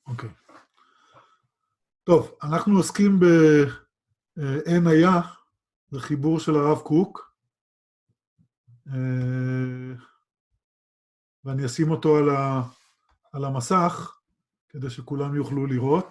אוקיי. טוב, אנחנו עוסקים באין היה, זה חיבור של הרב קוק, ואני אשים אותו על המסך, כדי שכולם יוכלו לראות.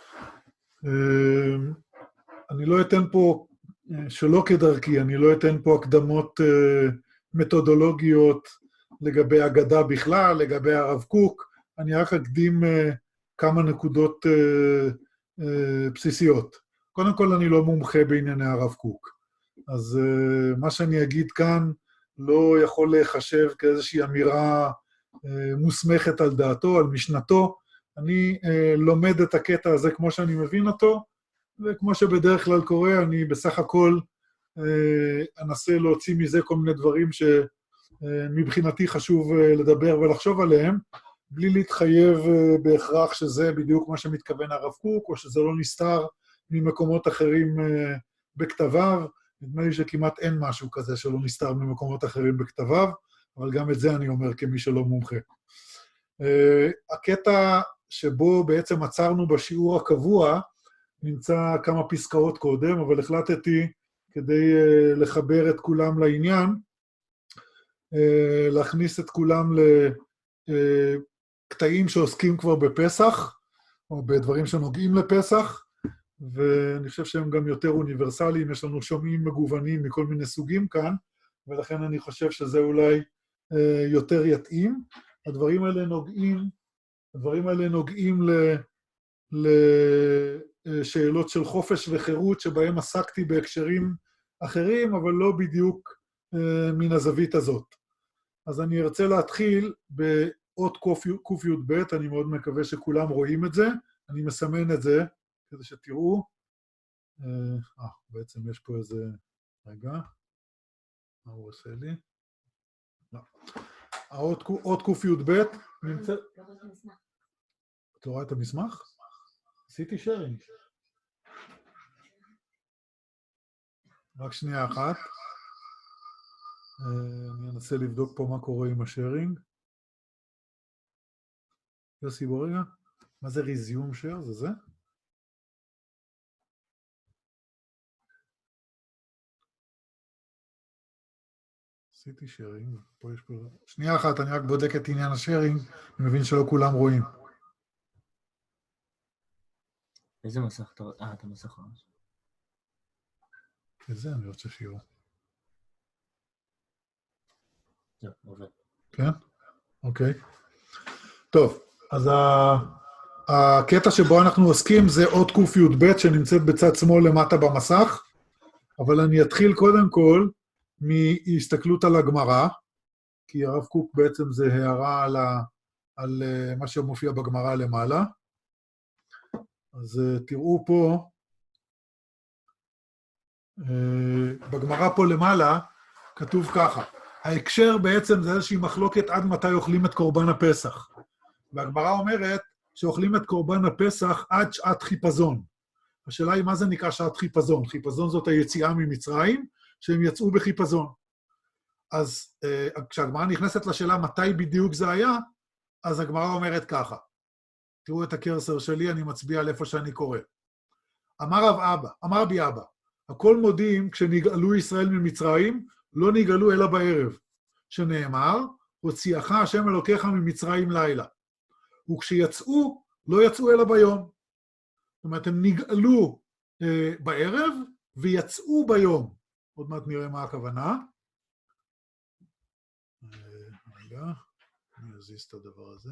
אני לא אתן פה, שלא כדרכי, אני לא אתן פה הקדמות מתודולוגיות לגבי אגדה בכלל, לגבי הרב קוק, אני רק אקדים כמה נקודות בסיסיות. קודם כל, אני לא מומחה בענייני הרב קוק. אז מה שאני אגיד כאן לא יכול להיחשב כאיזושהי אמירה מוסמכת על דעתו, על משנתו. אני לומד את הקטע הזה כמו שאני מבין אותו, וכמו שבדרך כלל קורה, אני בסך הכל אנסה להוציא מזה כל מיני דברים שמבחינתי חשוב לדבר ולחשוב עליהם, בלי להתחייב בהכרח שזה בדיוק מה שמתכוון הרב קוק, או שזה לא נסתר ממקומות אחרים בכתביו. נדמה לי שכמעט אין משהו כזה שלא נסתר ממקומות אחרים בכתביו, אבל גם את זה אני אומר כמי שלא מומחה. הקטע שבו בעצם עצרנו בשיעור הקבוע, נמצא כמה פסקאות קודם, אבל החלטתי כדי לחבר את כולם לעניין, להכניס את כולם לקטעים שעוסקים כבר בפסח, או בדברים שנוגעים לפסח, ואני חושב שהם גם יותר אוניברסליים, יש לנו שומעים מגוונים מכל מיני סוגים כאן, ולכן אני חושב שזה אולי יותר יתאים. הדברים האלה נוגעים לשאלות של חופש וחירות, שבהם עסקתי בהקשרים אחרים, אבל לא בדיוק מן הזווית הזאת. אז אני ארצה להתחיל באות ק"י"ב, אני מאוד מקווה שכולם רואים את זה, אני מסמן את זה, כדי שתראו. בעצם יש פה איזה... רגע. מה הוא עושה לי? לא. האות ק"י"ב נמצא... את רואה את המסמך? עשיתי שיירינג. רק שנייה אחת. אני אנסה לבדוק פה מה קורה עם השיירינג. יוסי, בוא רגע. מה זה resume share? זה זה? עשיתי שיירינג. פה יש פה... שנייה אחת, אני רק בודק את עניין השיירינג. אני מבין שלא כולם רואים. איזה מסך אתה... אתה מסך ממש. את זה אני רוצה שיראו. זהו, עובד. כן? אוקיי. טוב, אז הקטע שבו אנחנו עוסקים זה אות ק"י"ב שנמצאת בצד שמאל למטה במסך, אבל אני אתחיל קודם כל מהסתכלות על הגמרא, כי הרב קוק בעצם זה הערה על מה שמופיע בגמרא למעלה. אז תראו פה, בגמרא פה למעלה, כתוב ככה, ההקשר בעצם זה איזושהי מחלוקת עד מתי אוכלים את קורבן הפסח. והגמרא אומרת שאוכלים את קורבן הפסח עד שעת חיפזון. השאלה היא מה זה נקרא שעת חיפזון? חיפזון זאת היציאה ממצרים, שהם יצאו בחיפזון. אז כשהגמרא נכנסת לשאלה מתי בדיוק זה היה, אז הגמרא אומרת ככה, תראו את הקרסר שלי, אני מצביע על איפה שאני קורא. אמר רבי אבא, הכל מודים כשנגאלו ישראל ממצרים, לא נגאלו אלא בערב, שנאמר, הוציאך השם אלוקיך ממצרים לילה. וכשיצאו, לא יצאו אלא ביום. זאת אומרת, הם נגאלו בערב ויצאו ביום. עוד מעט נראה מה הכוונה. רגע, אני אזיז את הדבר הזה.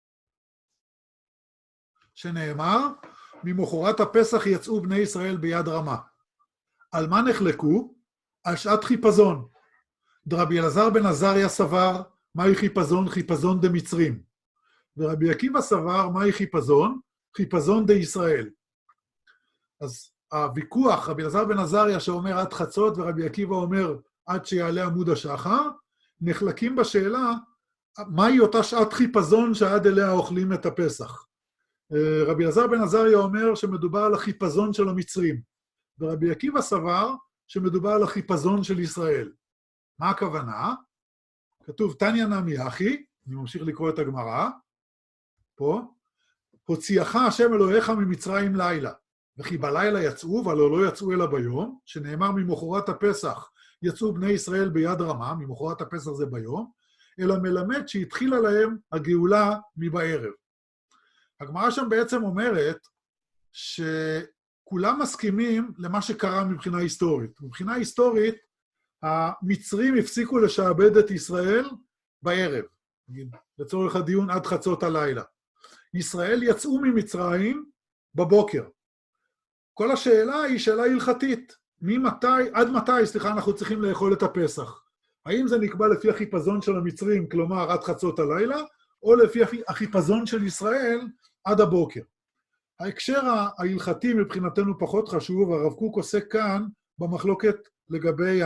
שנאמר, ממחרת הפסח יצאו בני ישראל ביד רמה. על מה נחלקו? על שעת חיפזון. דרבי אלעזר בן עזריה סבר, מהי חיפזון? חיפזון דמצרים. ורבי עקיבא סבר, מהי חיפזון? חיפזון דישראל. אז הוויכוח, רבי אלעזר בן עזריה שאומר עד חצות, ורבי עקיבא אומר עד שיעלה עמוד השחר, נחלקים בשאלה, מהי אותה שעת חיפזון שעד אליה אוכלים את הפסח. רבי אלעזר בן עזריה אומר שמדובר על החיפזון של המצרים, ורבי עקיבא סבר שמדובר על החיפזון של ישראל. מה הכוונה? כתוב, תניא נמי אחי, אני ממשיך לקרוא את הגמרא, פה, הוציאך השם אלוהיך ממצרים לילה, וכי בלילה יצאו, והלא לא יצאו אלא ביום, שנאמר ממחרת הפסח, יצאו בני ישראל ביד רמה, ממחרת הפסח זה ביום, אלא מלמד שהתחילה להם הגאולה מבערב. הגמרא שם בעצם אומרת שכולם מסכימים למה שקרה מבחינה היסטורית. מבחינה היסטורית, המצרים הפסיקו לשעבד את ישראל בערב, לצורך הדיון עד חצות הלילה. ישראל יצאו ממצרים בבוקר. כל השאלה היא שאלה הלכתית. עד מתי, אנחנו צריכים לאכול את הפסח? האם זה נקבע לפי החיפזון של המצרים, כלומר עד חצות הלילה, או לפי החיפזון של ישראל עד הבוקר? ההקשר ההלכתי מבחינתנו פחות חשוב, הרב קוק עוסק כאן במחלוקת לגבי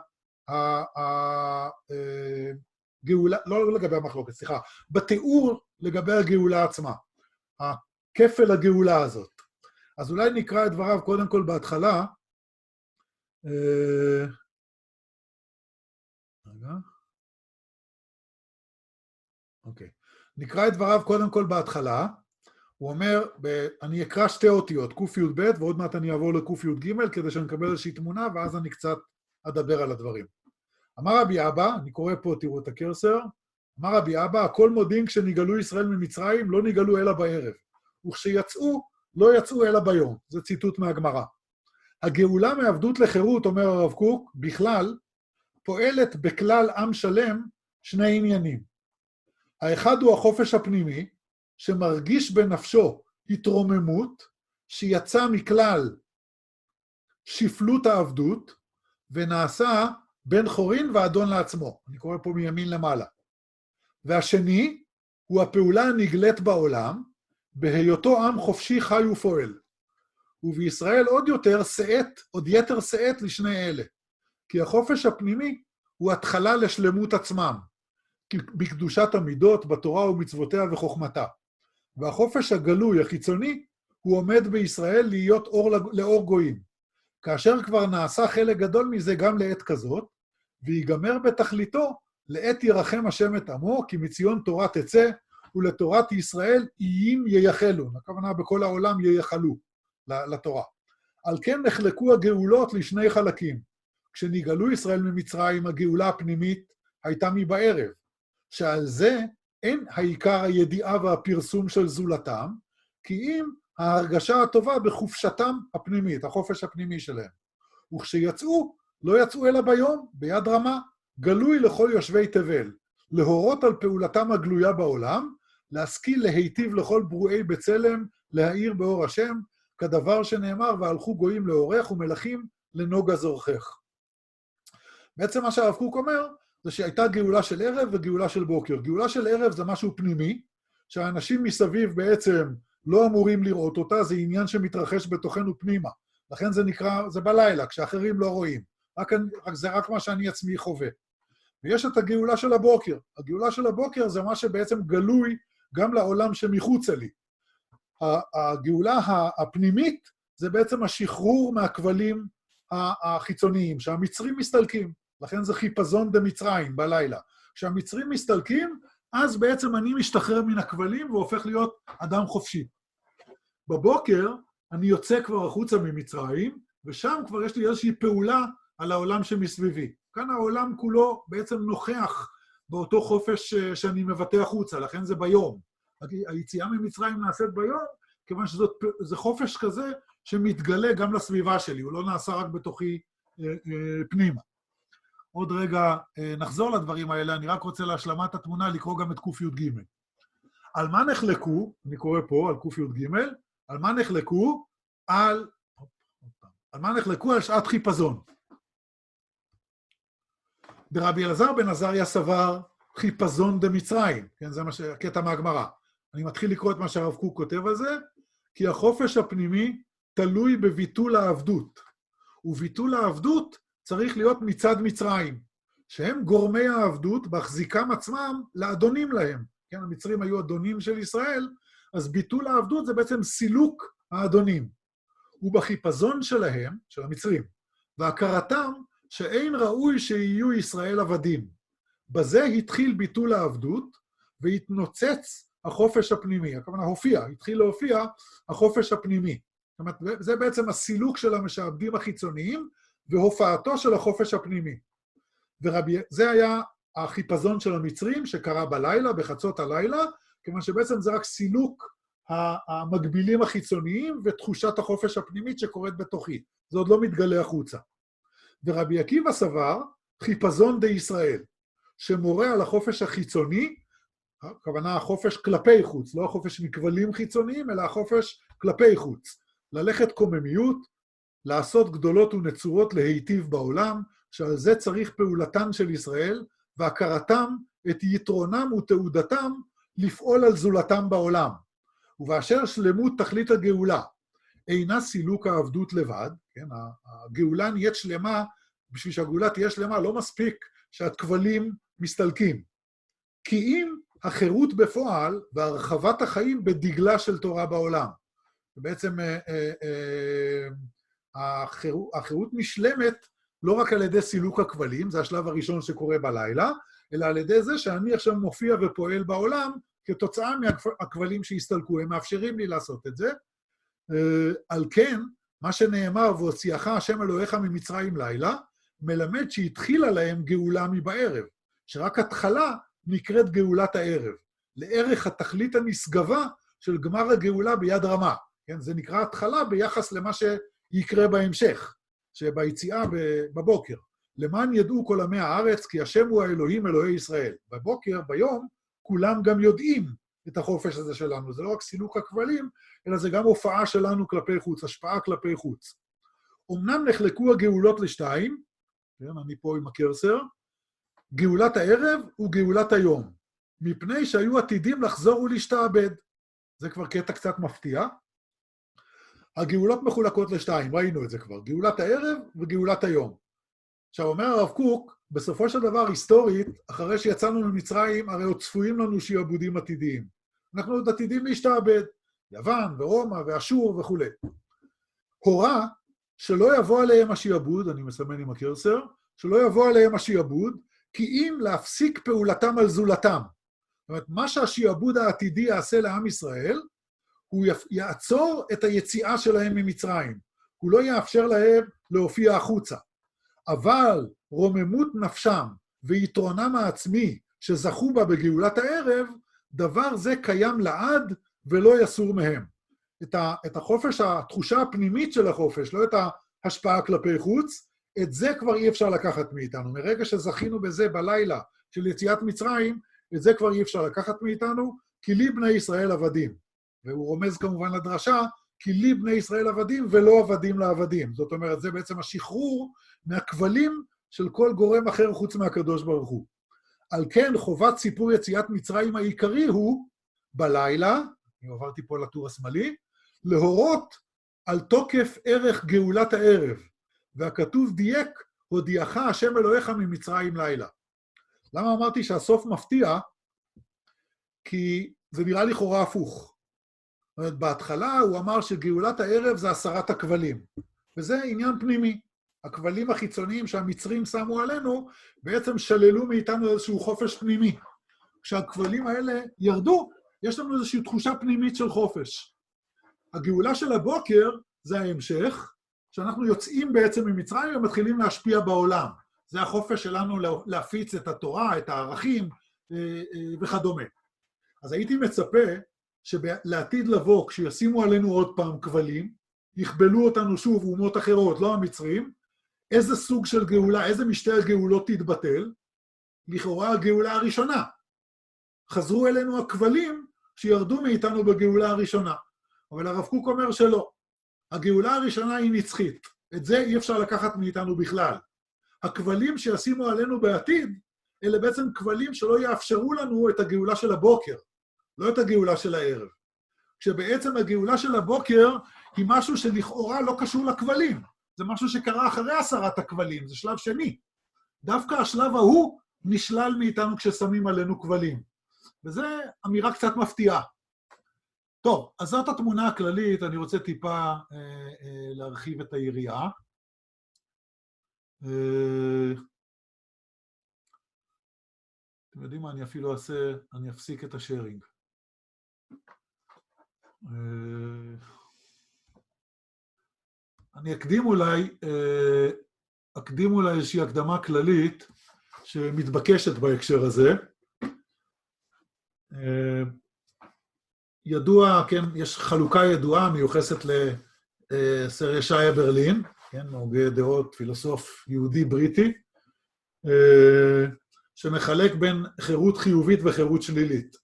הגאולה, לא לגבי המחלוקת, סליחה, בתיאור לגבי הגאולה עצמה, הכפל הגאולה הזאת. אז אולי נקרא את דבריו קודם כל בהתחלה. רגע. אוקיי. נקרא את דבריו קודם כל בהתחלה. הוא אומר, אני אקרא שתי אותיות, ק"י"ב, ועוד מעט אני אעבור לק"י"ג, כדי שנקבל איזושהי תמונה, ואז אני קצת אדבר על הדברים. אמר רבי אבא, אני קורא פה, תראו את הקרסר, אמר רבי אבא, הכל מודים כשנגאלו ישראל ממצרים, לא נגאלו אלא בערב. וכשיצאו, לא יצאו אלא ביום. זה ציטוט מהגמרא. הגאולה מעבדות לחירות, אומר הרב קוק, בכלל, פועלת בכלל עם שלם שני עניינים. האחד הוא החופש הפנימי, שמרגיש בנפשו התרוממות, שיצא מכלל שפלות העבדות, ונעשה בן חורין ואדון לעצמו. אני קורא פה מימין למעלה. והשני הוא הפעולה הנגלית בעולם, בהיותו עם חופשי חי ופועל. ובישראל עוד יתר שאת לשני אלה. כי החופש הפנימי הוא התחלה לשלמות עצמם, בקדושת המידות, בתורה ומצוותיה וחוכמתה. והחופש הגלוי החיצוני הוא עומד בישראל להיות לאור גויים. כאשר כבר נעשה חלק גדול מזה גם לעת כזאת, ויגמר בתכליתו לעת ירחם השם את עמו, כי מציון תורה תצא, ולתורת ישראל איים ייחלו. הכוונה בכל העולם ייחלו לתורה. על כן נחלקו הגאולות לשני חלקים. כשנגאלו ישראל ממצרים, הגאולה הפנימית הייתה מבערב, שעל זה אין העיקר הידיעה והפרסום של זולתם, כי אם ההרגשה הטובה בחופשתם הפנימית, החופש הפנימי שלהם. וכשיצאו, לא יצאו אלא ביום, ביד רמה, גלוי לכל יושבי תבל, להורות על פעולתם הגלויה בעולם, להשכיל להיטיב לכל ברואי בצלם, להאיר באור השם, כדבר שנאמר, והלכו גויים לאורך ומלכים לנוגה זורכך. בעצם מה שהרב קוק אומר, זה שהייתה גאולה של ערב וגאולה של בוקר. גאולה של ערב זה משהו פנימי, שהאנשים מסביב בעצם לא אמורים לראות אותה, זה עניין שמתרחש בתוכנו פנימה. לכן זה נקרא, זה בלילה, כשאחרים לא רואים. זה רק מה שאני עצמי חווה. ויש את הגאולה של הבוקר. הגאולה של הבוקר זה מה שבעצם גלוי גם לעולם שמחוץ לי. הגאולה הפנימית זה בעצם השחרור מהכבלים החיצוניים, שהמצרים מסתלקים. לכן זה חיפזון דמצרים בלילה. כשהמצרים מסתלקים, אז בעצם אני משתחרר מן הכבלים והופך להיות אדם חופשי. בבוקר אני יוצא כבר החוצה ממצרים, ושם כבר יש לי איזושהי פעולה על העולם שמסביבי. כאן העולם כולו בעצם נוכח באותו חופש שאני מבטא החוצה, לכן זה ביום. היציאה ממצרים נעשית ביום, כיוון שזה חופש כזה שמתגלה גם לסביבה שלי, הוא לא נעשה רק בתוכי פנימה. עוד רגע נחזור לדברים האלה, אני רק רוצה להשלמת התמונה לקרוא גם את ק"י"ג. על מה נחלקו, אני קורא פה על ק"י"ג, על מה נחלקו? על מה נחלקו? על שעת חיפזון. דרבי אלעזר בן עזריה סבר חיפזון דמצרים, כן, זה מה שקטע מהגמרא. אני מתחיל לקרוא את מה שהרב קוק כותב על זה, כי החופש הפנימי תלוי בביטול העבדות, וביטול העבדות צריך להיות מצד מצרים, שהם גורמי העבדות בהחזיקם עצמם לאדונים להם. כן, המצרים היו אדונים של ישראל, אז ביטול העבדות זה בעצם סילוק האדונים. ובחיפזון שלהם, של המצרים, והכרתם שאין ראוי שיהיו ישראל עבדים. בזה התחיל ביטול העבדות, והתנוצץ החופש הפנימי. הכוונה הופיע, התחיל להופיע החופש הפנימי. זאת אומרת, זה בעצם הסילוק של המשעבדים החיצוניים, והופעתו של החופש הפנימי. זה היה החיפזון של המצרים שקרה בלילה, בחצות הלילה, כיוון שבעצם זה רק סילוק המקבילים החיצוניים ותחושת החופש הפנימית שקורית בתוכי. זה עוד לא מתגלה החוצה. ורבי עקיבא סבר חיפזון די ישראל, שמורה על החופש החיצוני, הכוונה החופש כלפי חוץ, לא החופש מכבלים חיצוניים, אלא החופש כלפי חוץ. ללכת קוממיות, לעשות גדולות ונצורות להיטיב בעולם, שעל זה צריך פעולתן של ישראל, והכרתם את יתרונם ותעודתם לפעול על זולתם בעולם. ובאשר שלמות תכלית הגאולה, אינה סילוק העבדות לבד, כן? הגאולה נהיית שלמה, בשביל שהגאולה תהיה שלמה, לא מספיק שהכבלים מסתלקים. כי אם החירות בפועל והרחבת החיים בדגלה של תורה בעולם. ובעצם החירות נשלמת לא רק על ידי סילוק הכבלים, זה השלב הראשון שקורה בלילה, אלא על ידי זה שאני עכשיו מופיע ופועל בעולם, כתוצאה מהכבלים שהסתלקו, הם מאפשרים לי לעשות את זה. על כן, מה שנאמר, והוציאך השם אלוהיך ממצרים לילה, מלמד שהתחילה להם גאולה מבערב, שרק התחלה נקראת גאולת הערב, לערך התכלית הנשגבה של גמר הגאולה ביד רמה. כן? זה נקרא התחלה ביחס למה שיקרה בהמשך, שביציאה בבוקר. למען ידעו כל עמי הארץ, כי השם הוא האלוהים אלוהי ישראל. בבוקר, ביום, כולם גם יודעים את החופש הזה שלנו. זה לא רק סילוק הכבלים, אלא זה גם הופעה שלנו כלפי חוץ, השפעה כלפי חוץ. אמנם נחלקו הגאולות לשתיים, כן, אני פה עם הקרסר, גאולת הערב וגאולת היום, מפני שהיו עתידים לחזור ולהשתעבד. זה כבר קטע קצת מפתיע. הגאולות מחולקות לשתיים, ראינו את זה כבר, גאולת הערב וגאולת היום. עכשיו, אומר הרב קוק, בסופו של דבר, היסטורית, אחרי שיצאנו ממצרים, הרי עוד צפויים לנו שיעבודים עתידיים. אנחנו עוד עתידים להשתעבד, יוון ורומא ואשור וכו'. הורה שלא יבוא עליהם השיעבוד, אני מסמן עם הקרסר, שלא יבוא עליהם השיעבוד, כי אם להפסיק פעולתם על זולתם. זאת אומרת, מה שהשיעבוד העתידי יעשה לעם ישראל, הוא יעצור את היציאה שלהם ממצרים. הוא לא יאפשר להם להופיע החוצה. אבל רוממות נפשם ויתרונם העצמי שזכו בה בגאולת הערב, דבר זה קיים לעד ולא יסור מהם. את החופש, התחושה הפנימית של החופש, לא את ההשפעה כלפי חוץ, את זה כבר אי אפשר לקחת מאיתנו. מרגע שזכינו בזה בלילה של יציאת מצרים, את זה כבר אי אפשר לקחת מאיתנו, כי לי בני ישראל עבדים. והוא רומז כמובן לדרשה, כי לי בני ישראל עבדים ולא עבדים לעבדים. זאת אומרת, זה בעצם השחרור מהכבלים של כל גורם אחר חוץ מהקדוש ברוך הוא. על כן, חובת סיפור יציאת מצרים העיקרי הוא, בלילה, אני עברתי פה לטור השמאלי, להורות על תוקף ערך גאולת הערב, והכתוב דייק, הודיעך השם אלוהיך ממצרים לילה. למה אמרתי שהסוף מפתיע? כי זה נראה לכאורה הפוך. זאת אומרת, בהתחלה הוא אמר שגאולת הערב זה הסרת הכבלים, וזה עניין פנימי. הכבלים החיצוניים שהמצרים שמו עלינו, בעצם שללו מאיתנו איזשהו חופש פנימי. כשהכבלים האלה ירדו, יש לנו איזושהי תחושה פנימית של חופש. הגאולה של הבוקר זה ההמשך, שאנחנו יוצאים בעצם ממצרים ומתחילים להשפיע בעולם. זה החופש שלנו להפיץ את התורה, את הערכים וכדומה. אז הייתי מצפה שלעתיד לבוא, כשישימו עלינו עוד פעם כבלים, יכבלו אותנו שוב אומות אחרות, לא המצרים, איזה סוג של גאולה, איזה משתי הגאולות תתבטל? לכאורה הגאולה הראשונה. חזרו אלינו הכבלים שירדו מאיתנו בגאולה הראשונה. אבל הרב קוק אומר שלא. הגאולה הראשונה היא נצחית. את זה אי אפשר לקחת מאיתנו בכלל. הכבלים שישימו עלינו בעתיד, אלה בעצם כבלים שלא יאפשרו לנו את הגאולה של הבוקר, לא את הגאולה של הערב. כשבעצם הגאולה של הבוקר היא משהו שלכאורה לא קשור לכבלים. זה משהו שקרה אחרי הסרת הכבלים, זה שלב שני. דווקא השלב ההוא נשלל מאיתנו כששמים עלינו כבלים. וזו אמירה קצת מפתיעה. טוב, אז זאת התמונה הכללית, אני רוצה טיפה להרחיב את היריעה. אתם יודעים מה, אני אפילו אני אפסיק את השארינג. אני אקדים אולי איזושהי הקדמה כללית שמתבקשת בהקשר הזה. ידוע, כן, יש חלוקה ידועה מיוחסת לסר ישעיה ברלין, כן, מהוגה דעות, פילוסוף יהודי בריטי, שמחלק בין חירות חיובית וחירות שלילית.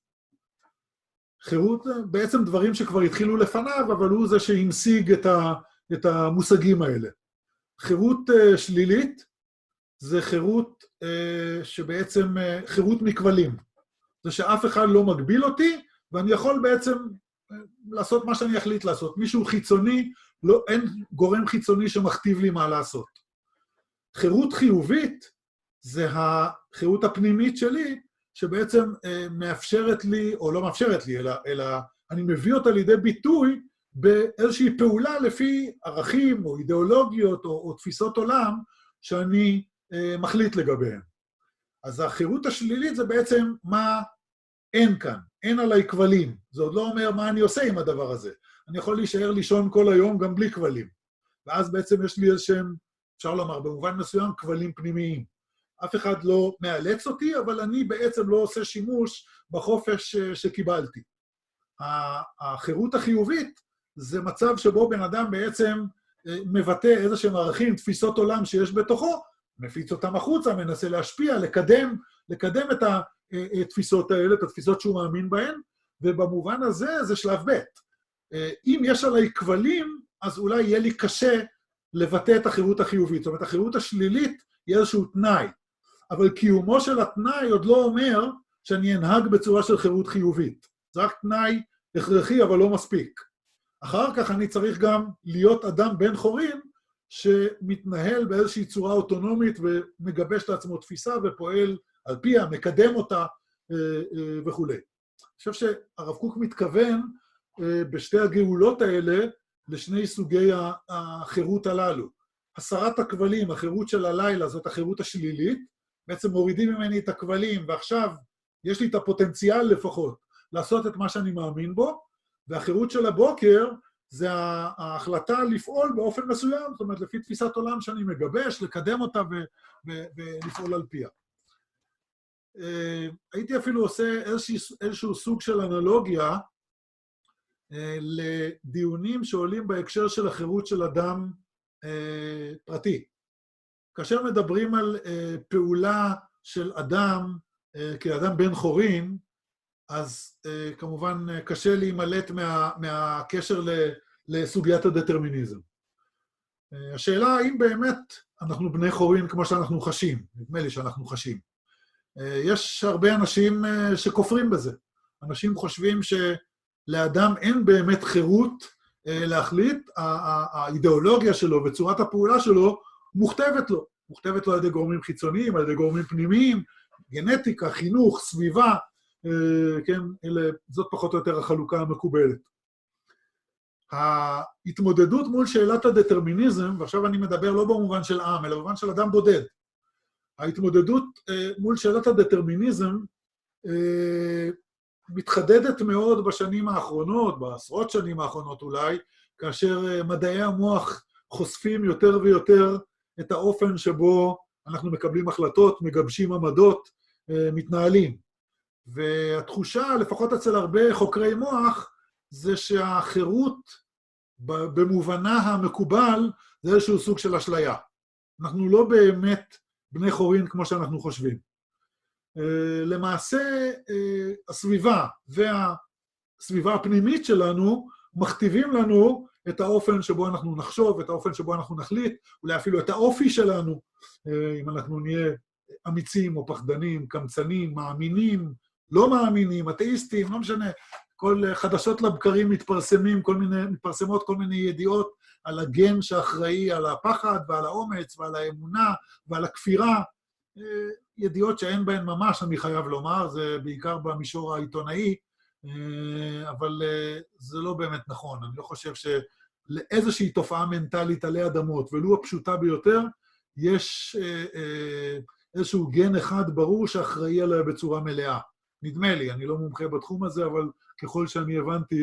חירות, בעצם דברים שכבר התחילו לפניו, אבל הוא זה שהמשיג את המושגים האלה. חירות שלילית זה חירות שבעצם, חירות מכבלים. זה שאף אחד לא מגביל אותי, ואני יכול בעצם לעשות מה שאני אחליט לעשות. מישהו חיצוני, אין גורם חיצוני שמכתיב לי מה לעשות. חירות חיובית זה החירות הפנימית שלי, שבעצם מאפשרת לי, או לא מאפשרת לי, אלא אני מביא אותה לידי ביטוי באיזושהי פעולה לפי ערכים או אידיאולוגיות או תפיסות עולם שאני מחליט לגביהם. אז החירות השלילית זה בעצם מה אין כאן, אין עליי כבלים. זה עוד לא אומר מה אני עושה עם הדבר הזה. אני יכול להישאר לישון כל היום גם בלי כבלים. ואז בעצם יש לי איזשהם, אפשר לומר, במובן מסוים, כבלים פנימיים. אף אחד לא מאלץ אותי, אבל אני בעצם לא עושה שימוש בחופש שקיבלתי. החירות החיובית זה מצב שבו בן אדם בעצם מבטא איזשהם ערכים, תפיסות עולם שיש בתוכו, מפיץ אותם החוצה, מנסה להשפיע, לקדם את התפיסות האלה, את התפיסות שהוא מאמין בהן, ובמובן הזה זה שלב ב'. אם יש עליי כבלים, אז אולי יהיה לי קשה לבטא את החירות החיובית. זאת אומרת, החירות השלילית היא איזשהו תנאי. אבל קיומו של התנאי עוד לא אומר שאני אנהג בצורה של חירות חיובית. זה רק תנאי הכרחי, אבל לא מספיק. אחר כך אני צריך גם להיות אדם בן חורין, שמתנהל באיזושהי צורה אוטונומית ומגבש לעצמו תפיסה ופועל על פיה, מקדם אותה וכו'. אני חושב שהרב קוק מתכוון בשתי הגאולות האלה לשני סוגי החירות הללו. הסרת הכבלים, החירות של הלילה, זאת החירות השלילית, בעצם מורידים ממני את הכבלים, ועכשיו יש לי את הפוטנציאל לפחות לעשות את מה שאני מאמין בו, והחירות של הבוקר זה ההחלטה לפעול באופן מסוים, זאת אומרת, לפי תפיסת עולם שאני מגבש, לקדם אותה ולפעול על פיה. הייתי אפילו עושה איזשהו סוג של אנלוגיה לדיונים שעולים בהקשר של החירות של אדם פרטי. כאשר מדברים על פעולה של אדם כאדם בן חורין, אז כמובן קשה להימלט מהקשר לסוגיית הדטרמיניזם. השאלה האם באמת אנחנו בני חורין כמו שאנחנו חשים, נדמה לי שאנחנו חשים. יש הרבה אנשים שכופרים בזה. אנשים חושבים שלאדם אין באמת חירות להחליט, האידיאולוגיה שלו וצורת הפעולה שלו מוכתבת לו. מוכתבת לו על ידי גורמים חיצוניים, על ידי גורמים פנימיים, גנטיקה, חינוך, סביבה, כן, זאת פחות או יותר החלוקה המקובלת. ההתמודדות מול שאלת הדטרמיניזם, ועכשיו אני מדבר לא במובן של עם, אלא במובן של אדם בודד. ההתמודדות מול שאלת הדטרמיניזם מתחדדת מאוד בשנים האחרונות, בעשרות שנים האחרונות אולי, כאשר מדעי המוח חושפים יותר ויותר את האופן שבו אנחנו מקבלים החלטות, מגבשים עמדות, מתנהלים. והתחושה, לפחות אצל הרבה חוקרי מוח, זה שהחירות במובנה המקובל זה איזשהו סוג של אשליה. אנחנו לא באמת בני חורין כמו שאנחנו חושבים. למעשה, הסביבה והסביבה הפנימית שלנו מכתיבים לנו את האופן שבו אנחנו נחשוב, את האופן שבו אנחנו נחליט, אולי אפילו את האופי שלנו, אם אנחנו נהיה אמיצים או פחדנים, קמצנים, מאמינים, לא מאמינים, אתאיסטים, לא משנה. כל חדשות לבקרים מתפרסמות כל מיני ידיעות על הגן שאחראי על הפחד ועל האומץ ועל האמונה ועל הכפירה. ידיעות שאין בהן ממש, אני חייב לומר, זה בעיקר במישור העיתונאי, אבל זה לא באמת נכון. אני לא חושב שלאיזושהי תופעה מנטלית עלי אדמות, ולו הפשוטה ביותר, יש איזשהו גן אחד ברור שאחראי עליה בצורה מלאה. נדמה לי, אני לא מומחה בתחום הזה, אבל ככל שאני הבנתי,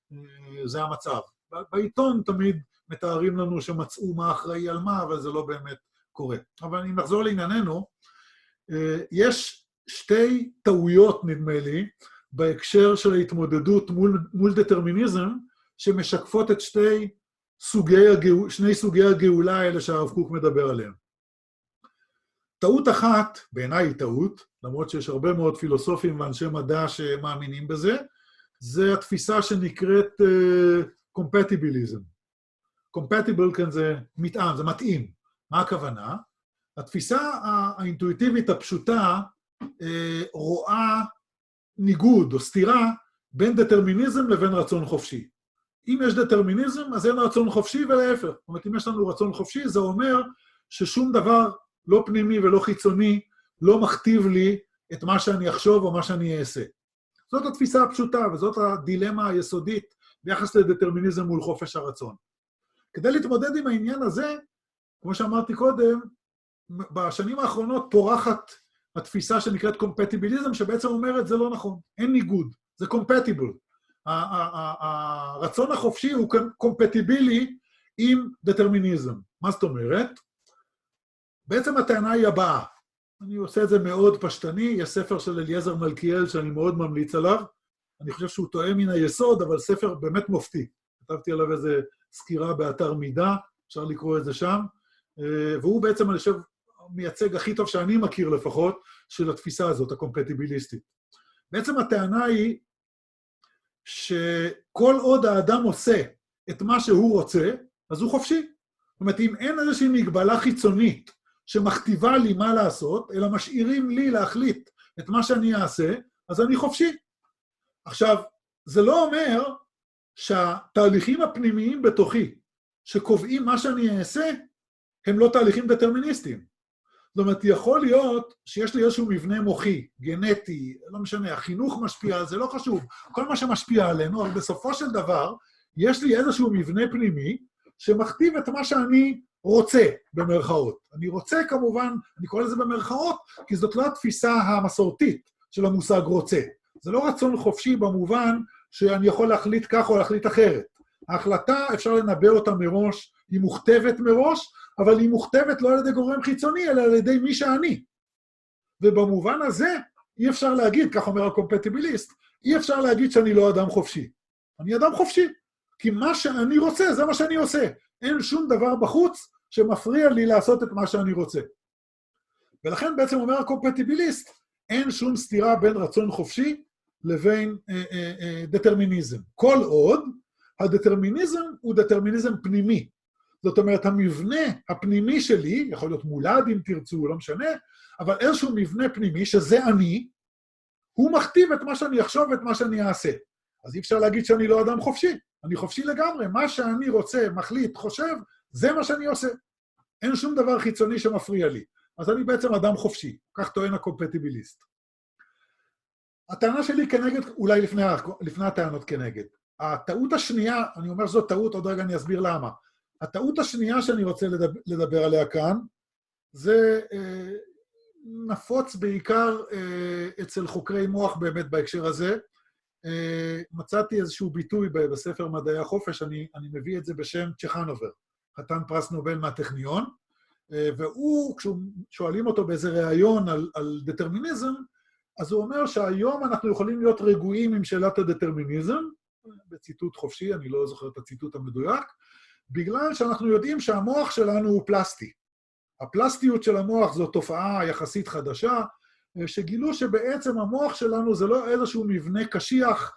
זה המצב. בעיתון תמיד מתארים לנו שמצאו מה אחראי על מה, אבל זה לא באמת קורה. אבל אם נחזור לענייננו, יש שתי טעויות, נדמה לי, בהקשר של ההתמודדות מול דטרמיניזם, שמשקפות את שני סוגי הגאולה האלה שהרב קוק מדבר עליהם. טעות אחת, בעיניי היא טעות, למרות שיש הרבה מאוד פילוסופים ואנשי מדע שמאמינים בזה, זה התפיסה שנקראת compatibilism. compatible כאן זה מתאם, זה מתאים. מה הכוונה? התפיסה האינטואיטיבית הפשוטה רואה ניגוד או סתירה בין דטרמיניזם לבין רצון חופשי. אם יש דטרמיניזם, אז אין רצון חופשי ולהפך. זאת אומרת, אם יש לנו רצון חופשי, זה אומר ששום דבר לא פנימי ולא חיצוני לא מכתיב לי את מה שאני אחשוב או מה שאני אעשה. זאת התפיסה הפשוטה, וזאת הדילמה היסודית ביחס לדטרמיניזם מול חופש הרצון. כדי להתמודד עם העניין הזה, כמו שאמרתי קודם, בשנים האחרונות פורחת התפיסה שנקראת קומפטיביליזם, שבעצם אומרת זה לא נכון, אין ניגוד, זה קומפטיבל. הרצון החופשי הוא קומפטיבילי עם דטרמיניזם. מה זאת אומרת? בעצם הטענה היא הבאה. אני עושה את זה מאוד פשטני, יש ספר של אליעזר מלכיאל שאני מאוד ממליץ עליו, אני חושב שהוא טועה מן היסוד, אבל ספר באמת מופתי. כתבתי עליו איזה סקירה באתר מידע, אפשר לקרוא את זה שם, והוא בעצם, אני חושב, מייצג הכי טוב שאני מכיר לפחות, של התפיסה הזאת, הקומפטיביליסטית. בעצם הטענה היא שכל עוד האדם עושה את מה שהוא רוצה, אז הוא חופשי. זאת אומרת, אם אין איזושהי מגבלה חיצונית שמכתיבה לי מה לעשות, אלא משאירים לי להחליט את מה שאני אעשה, אז אני חופשי. עכשיו, זה לא אומר שהתהליכים הפנימיים בתוכי, שקובעים מה שאני אעשה, הם לא תהליכים דטרמיניסטיים. זאת אומרת, יכול להיות שיש לי איזשהו מבנה מוחי, גנטי, לא משנה, החינוך משפיע, זה לא חשוב, כל מה שמשפיע עלינו, אבל בסופו של דבר, יש לי איזשהו מבנה פנימי, שמכתיב את מה שאני רוצה, במרכאות. אני רוצה כמובן, אני קורא לזה במרכאות, כי זאת לא התפיסה המסורתית של המושג רוצה. זה לא רצון חופשי במובן שאני יכול להחליט כך או להחליט אחרת. ההחלטה, אפשר לנבא אותה מראש, היא מוכתבת מראש, אבל היא מוכתבת לא על ידי גורם חיצוני, אלא על ידי מי שאני. ובמובן הזה, אי אפשר להגיד, כך אומר הקומפטיביליסט, אי אפשר להגיד שאני לא אדם חופשי. אני אדם חופשי, כי מה שאני רוצה, זה מה שאני עושה. אין שום דבר בחוץ שמפריע לי לעשות את מה שאני רוצה. ולכן בעצם אומר הקומפטיביליסט, אין שום סתירה בין רצון חופשי לבין דטרמיניזם. כל עוד, הדטרמיניזם הוא דטרמיניזם פנימי. זאת אומרת, המבנה הפנימי שלי, יכול להיות מולד אם תרצו, לא משנה, אבל איזשהו מבנה פנימי, שזה אני, הוא מכתיב את מה שאני אחשוב ואת מה שאני אעשה. אז אי אפשר להגיד שאני לא אדם חופשי. אני חופשי לגמרי. מה שאני רוצה, מחליט, חושב, זה מה שאני עושה. אין שום דבר חיצוני שמפריע לי. אז אני בעצם אדם חופשי. כך טוען הקומפטיביליסט. הטענה שלי כנגד, אולי לפני הטענות כנגד. הטעות השנייה, אני אומר שזאת טעות, עוד רגע אני אסביר למה. הטעות השנייה שאני רוצה לדבר עליה כאן, זה נפוץ בעיקר אצל חוקרי מוח באמת בהקשר הזה. מצאתי איזשהו ביטוי בספר מדעי החופש, אני מביא את זה בשם צ'חנובר, חתן פרס נובל מהטכניון, והוא, כששואלים אותו באיזה ראיון על דטרמיניזם, אז הוא אומר שהיום אנחנו יכולים להיות רגועים עם שאלת הדטרמיניזם, בציטוט חופשי, אני לא זוכר את הציטוט המדויק, בגלל שאנחנו יודעים שהמוח שלנו הוא פלסטי. הפלסטיות של המוח זו תופעה יחסית חדשה, שגילו שבעצם המוח שלנו זה לא איזשהו מבנה קשיח,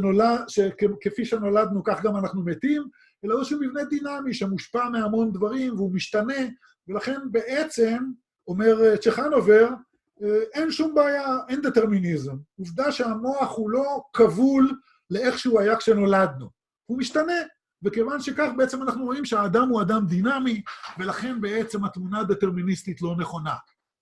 שכפי שנולדנו כך גם אנחנו מתים, אלא איזשהו מבנה דינמי שמושפע מהמון דברים והוא משתנה, ולכן בעצם, אומר צ'חנובר, אין שום בעיה, אין דטרמיניזם. עובדה שהמוח הוא לא כבול לאיך שהוא היה כשנולדנו. הוא משתנה, וכיוון שכך בעצם אנחנו רואים שהאדם הוא אדם דינמי, ולכן בעצם התמונה הדטרמיניסטית לא נכונה.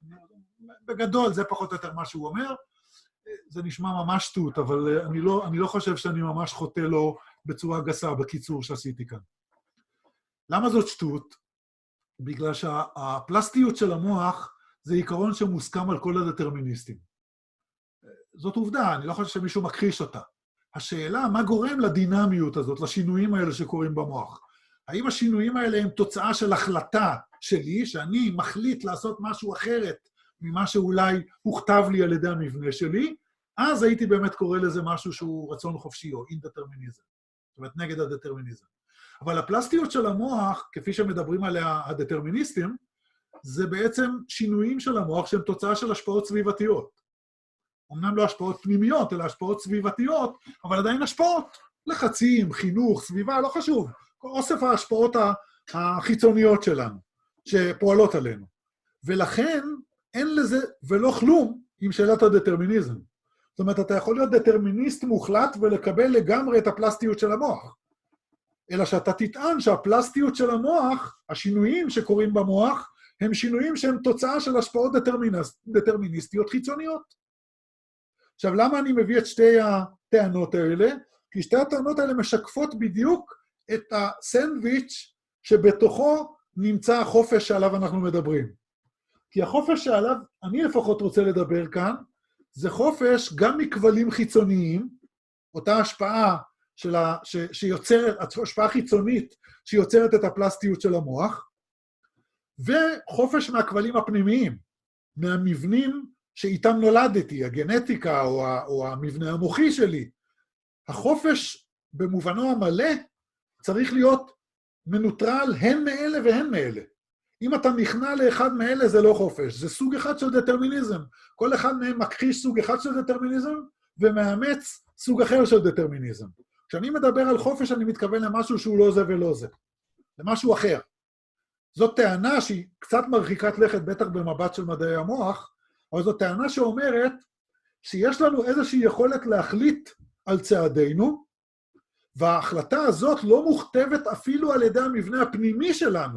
בגדול, זה פחות או יותר מה שהוא אומר. זה נשמע ממש שטות, אבל אני לא חושב שאני ממש חוטא לו בצורה גסה, בקיצור שעשיתי כאן. למה זאת שטות? בגלל שהפלסטיות של המוח זה עיקרון שמוסכם על כל הדטרמיניסטים. זאת עובדה, אני לא חושב שמישהו מכחיש אותה. השאלה, מה גורם לדינמיות הזאת, לשינויים האלה שקורים במוח? האם השינויים האלה הם תוצאה של החלטה שלי, שאני מחליט לעשות משהו אחרת ממה שאולי הוכתב לי על ידי המבנה שלי, אז הייתי באמת קורא לזה משהו שהוא רצון חופשי או אינדטרמיניזם. זאת אומרת, נגד הדטרמיניזם. אבל הפלסטיות של המוח, כפי שמדברים עליה הדטרמיניסטים, זה בעצם שינויים של המוח שהם תוצאה של השפעות סביבתיות. אמנם לא השפעות פנימיות, אלא השפעות סביבתיות, אבל עדיין השפעות. לחצים, חינוך, סביבה, לא חשוב. אוסף ההשפעות החיצוניות שלנו, שפועלות עלינו. ולכן אין לזה ולא כלום עם שאלת הדטרמיניזם. זאת אומרת, אתה יכול להיות דטרמיניסט מוחלט ולקבל לגמרי את הפלסטיות של המוח. אלא שאתה תטען שהפלסטיות של המוח, השינויים שקורים במוח, הם שינויים שהם תוצאה של השפעות דטרמיניסטיות חיצוניות. עכשיו, למה אני מביא את שתי הטענות האלה? כי שתי הטענות האלה משקפות בדיוק את הסנדוויץ' שבתוכו נמצא החופש שעליו אנחנו מדברים. כי החופש שעליו אני לפחות רוצה לדבר כאן, זה חופש גם מכבלים חיצוניים, אותה השפעה שיוצרת, השפעה חיצונית שיוצרת את הפלסטיות של המוח, וחופש מהכבלים הפנימיים, מהמבנים שאיתם נולדתי, הגנטיקה או המבנה המוחי שלי. החופש במובנו המלא צריך להיות מנוטרל הן מאלה והן מאלה. אם אתה נכנע לאחד מאלה זה לא חופש, זה סוג אחד של דטרמיניזם. כל אחד מהם מכחיש סוג אחד של דטרמיניזם ומאמץ סוג אחר של דטרמיניזם. כשאני מדבר על חופש אני מתכוון למשהו שהוא לא זה ולא זה, למשהו אחר. זאת טענה שהיא קצת מרחיקת לכת, בטח במבט של מדעי המוח, אבל זאת טענה שאומרת שיש לנו איזושהי יכולת להחליט על צעדינו, וההחלטה הזאת לא מוכתבת אפילו על ידי המבנה הפנימי שלנו,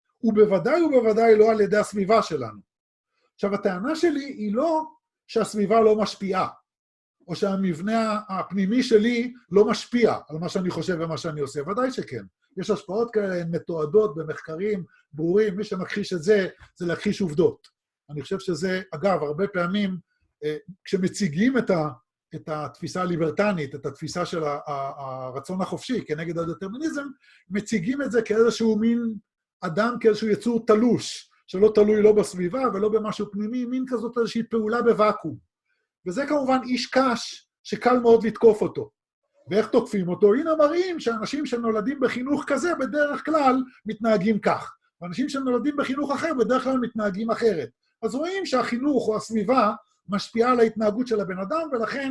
ובוודאי לא על ידי הסביבה שלנו. עכשיו, הטענה שלי היא לא שהסביבה לא משפיעה, או שהמבנה הפנימי שלי לא משפיע על מה שאני חושב ומה שאני עושה. ודאי שכן. יש השפעות כאלה, הן מתועדות במחקרים ברורים, מי שמכחיש את זה, זה להכחיש עובדות. אני חושב שזה, אגב, הרבה פעמים, כשמציגים את התפיסה הליברטנית, את התפיסה של הרצון החופשי כנגד הדטרמיניזם, מציגים את זה כאיזשהו מין אדם, כאיזשהו יצור תלוש, שלא תלוי לא בסביבה ולא במשהו פנימי, מין כזאת איזושהי פעולה בוואקום. וזה כמובן איש קש שקל מאוד לתקוף אותו. ואיך תוקפים אותו? הנה מראים שאנשים שנולדים בחינוך כזה בדרך כלל מתנהגים כך. ואנשים שנולדים בחינוך אחר בדרך כלל מתנהגים אחרת. אז רואים שהחינוך או הסביבה משפיעה על ההתנהגות של הבן אדם, ולכן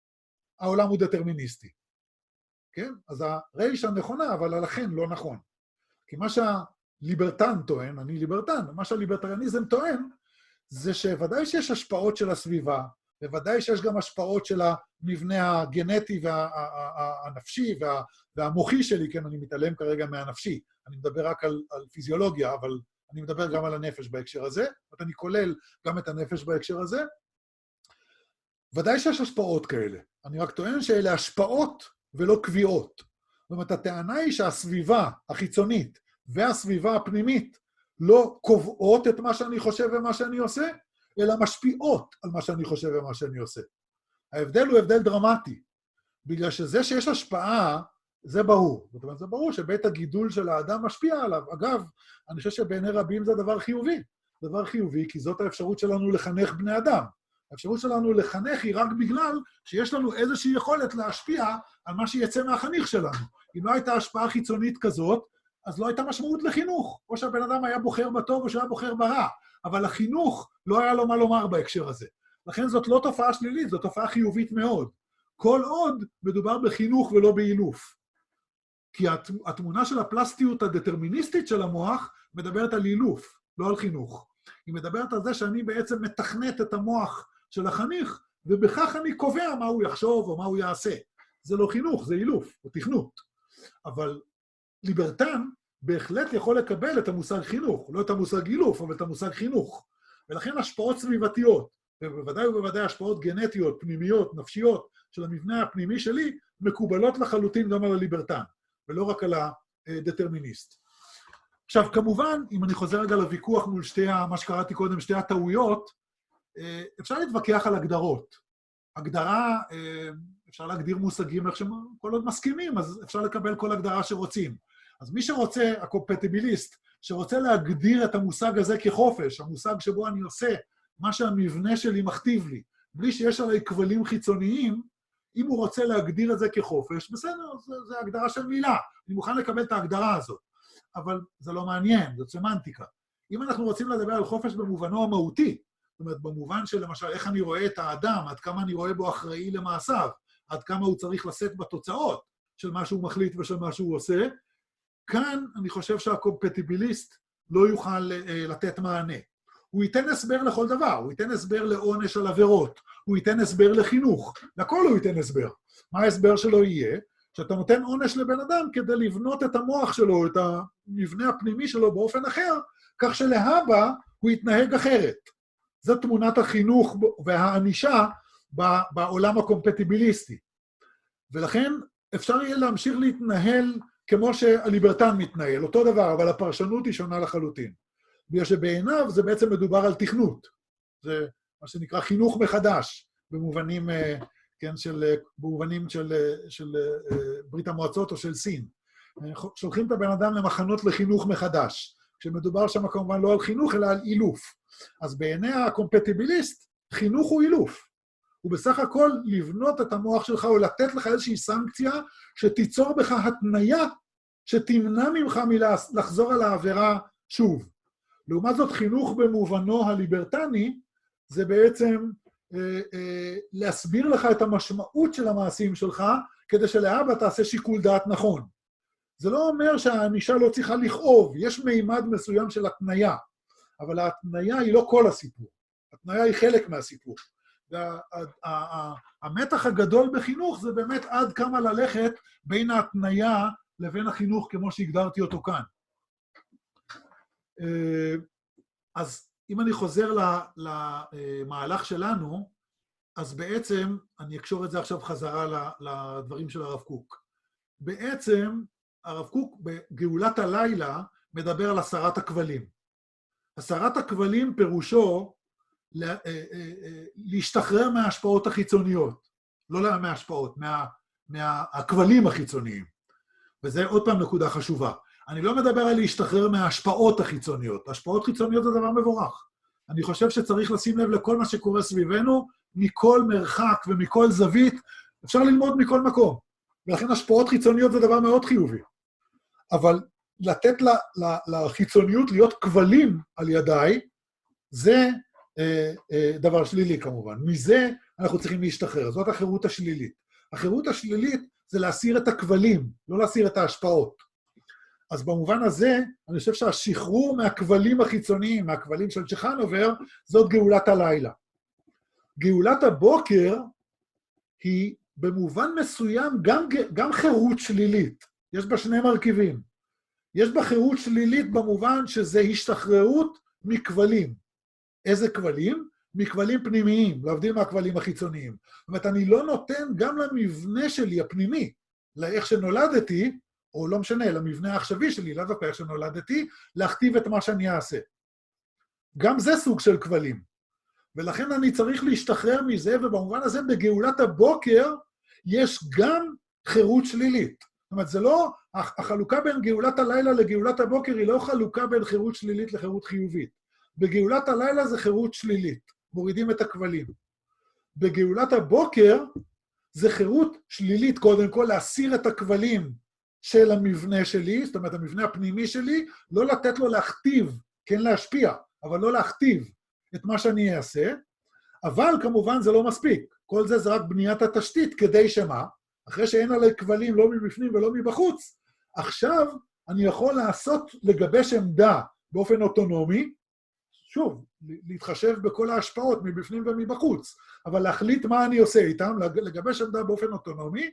העולם הוא דטרמיניסטי. כן? אז הרייש הנכונה, אבל הלכן לא נכון. כי מה שהליברטן טוען, אני ליברטן, מה שהליברטריאניזם טוען, זה שוודאי שיש השפעות של הסביבה, בוודאי שיש גם השפעות של המבנה הגנטי והנפשי והמוחי שלי, כן, אני מתעלם כרגע מהנפשי, אני מדבר רק על פיזיולוגיה, אבל אני מדבר גם על הנפש בהקשר הזה, ואני כולל גם את הנפש בהקשר הזה. ודאי שיש השפעות כאלה, אני רק טוען שאלה השפעות ולא קביעות. זאת אומרת, הטענה היא שהסביבה החיצונית והסביבה הפנימית לא קובעות את מה שאני חושב ומה שאני עושה, אלא משפיעות על מה שאני חושב ומה שאני עושה. ההבדל הוא הבדל דרמטי, בגלל שזה שיש השפעה, זה ברור. זאת אומרת, זה ברור שבית הגידול של האדם משפיע עליו. אגב, אני חושב שבעיני רבים זה דבר חיובי. דבר חיובי, כי זאת האפשרות שלנו לחנך בני אדם. האפשרות שלנו לחנך היא רק בגלל שיש לנו איזושהי יכולת להשפיע על מה שיצא מהחניך שלנו. אם לא הייתה השפעה חיצונית כזאת, אז לא הייתה משמעות לחינוך. או שהבן אדם היה בוחר בטוב או שהיה בוחר ברע. אבל החינוך לא היה לו מה לומר בהקשר הזה. לכן זאת לא תופעה שלילית, זאת תופעה חיובית מאוד. כל עוד מדובר בחינוך ולא באילוף. כי התמונה של הפלסטיות הדטרמיניסטית של המוח מדברת על אילוף, לא על חינוך. היא מדברת על זה שאני בעצם מתכנת את המוח של החניך, ובכך אני קובע מה הוא יחשוב או מה הוא יעשה. זה לא חינוך, זה אילוף, או תכנות. אבל ליברטן בהחלט יכול לקבל את המושג חינוך, לא את המושג אילוף, אבל את המושג חינוך. ולכן השפעות סביבתיות, ובוודאי השפעות גנטיות, פנימיות, נפשיות, של המבנה הפנימי שלי, מקובלות לחלוטין גם על הליברטן, ולא רק על הדטרמיניסט. עכשיו, כמובן, אם אני חוזר רגע לוויכוח מול מה שקראתי קודם, שתי הטעויות, אפשר להתווכח על הגדרות. הגדרה אפשר להגדיר מושגים איך שכל עוד מסכימים, אז אפשר לקבל כל הגדרה שרוצים. אז מי שרוצה, הקומפטיביליסט, שרוצה להגדיר את המושג הזה כחופש, המושג שבו אני עושה מה שהמבנה שלי מכתיב לי, בלי שיש עליי כבלים חיצוניים, אם הוא רוצה להגדיר את זה כחופש, בסדר, זה הגדרה של מילה, אני מוכן לקבל את ההגדרה הזאת, אבל זה לא מעניין, זאת סמנטיקה. אם אנחנו רוצים לדבר על חופש במובנו המהותי, זאת אומרת, במובן של למשל, איך אני רואה את האדם, עד כמה אני רואה בו אחראי למעשיו, עד כמה הוא צריך לשאת בתוצאות של מה שהוא מחליט ושל מה שהוא עושה, כאן אני חושב שהקומפטיביליסט לא יוכל לתת מענה. הוא ייתן הסבר לכל דבר, הוא ייתן הסבר לעונש על עבירות, הוא ייתן הסבר לחינוך, לכל הוא ייתן הסבר. מה ההסבר שלו יהיה? שאתה נותן עונש לבן אדם כדי לבנות את המוח שלו, את המבנה הפנימי שלו באופן אחר, כך שלהבא הוא יתנהג אחרת. זו תמונת החינוך והענישה בעולם הקומפטיביליסטי. ולכן אפשר יהיה להמשיך להתנהל כמו שהליברטן מתנהל, אותו דבר, אבל הפרשנות היא שונה לחלוטין. בגלל שבעיניו זה בעצם מדובר על תכנות. זה מה שנקרא חינוך מחדש, במובנים, כן, במובנים של ברית המועצות או של סין. שולחים את הבן אדם למחנות לחינוך מחדש, כשמדובר שם כמובן לא על חינוך, אלא על אילוף. אז בעיני הקומפטיביליסט, חינוך הוא אילוף. הוא בסך הכל לבנות את המוח שלך, או לתת לך איזושהי סנקציה, שתיצור בך התניה, שתמנע ממך מלחזור על העבירה שוב. לעומת זאת, חינוך במובנו הליברטני, זה בעצם להסביר לך את המשמעות של המעשים שלך, כדי שלהבא תעשה שיקול דעת נכון. זה לא אומר שהענישה לא צריכה לכאוב, יש מימד מסוים של התניה, אבל ההתניה היא לא כל הסיפור, התניה היא חלק מהסיפור. והמתח הגדול בחינוך זה באמת עד כמה ללכת בין ההתניה לבין החינוך כמו שהגדרתי אותו כאן. אז אם אני חוזר למהלך שלנו, אז בעצם, אני אקשור את זה עכשיו חזרה לדברים של הרב קוק. בעצם, הרב קוק בגאולת הלילה מדבר על הסרת הכבלים. הסרת הכבלים פירושו להשתחרר מההשפעות החיצוניות. לא מההשפעות, מהכבלים החיצוניים. וזה עוד פעם נקודה חשובה. אני לא מדבר על להשתחרר מההשפעות החיצוניות. השפעות חיצוניות זה דבר מבורך. אני חושב שצריך לשים לב לכל מה שקורה סביבנו, מכל מרחק ומכל זווית, אפשר ללמוד מכל מקום. ולכן השפעות חיצוניות זה דבר מאוד חיובי. אבל לתת לחיצוניות להיות כבלים על ידיי, זה דבר שלילי כמובן. מזה אנחנו צריכים להשתחרר. זאת החירות השלילית. החירות השלילית זה להסיר את הכבלים, לא להסיר את ההשפעות. אז במובן הזה, אני חושב שהשחרור מהכבלים החיצוניים, מהכבלים של צ'חנובר, זאת גאולת הלילה. גאולת הבוקר היא במובן מסוים גם חירות שלילית. יש בה שני מרכיבים. יש בה חירות שלילית במובן שזה השתחררות מכבלים. איזה כבלים? מכבלים פנימיים, להבדיל מהכבלים החיצוניים. זאת אומרת, אני לא נותן גם למבנה שלי הפנימי, לאיך שנולדתי, או לא משנה, למבנה העכשווי שלי, לא דווקא איך שנולדתי, להכתיב את מה שאני אעשה. גם זה סוג של כבלים. ולכן אני צריך להשתחרר מזה, ובמובן הזה בגאולת הבוקר יש גם חירות שלילית. זאת אומרת, זה לא, החלוקה בין גאולת הלילה לגאולת הבוקר היא לא חלוקה בין חירות שלילית לחירות חיובית. בגאולת הלילה זה חירות שלילית, מורידים את הכבלים. בגאולת הבוקר זה חירות שלילית, קודם כל להסיר את הכבלים של המבנה שלי, זאת אומרת, המבנה הפנימי שלי, לא לתת לו להכתיב, כן להשפיע, אבל לא להכתיב את מה שאני אעשה, אבל כמובן זה לא מספיק. כל זה זה רק בניית התשתית, כדי שמה? אחרי שאין עלי כבלים לא מבפנים ולא מבחוץ, עכשיו אני יכול לעשות לגבש עמדה באופן אוטונומי, שוב, להתחשב בכל ההשפעות מבפנים ומבחוץ, אבל להחליט מה אני עושה איתם, לגבש עמדה באופן אוטונומי,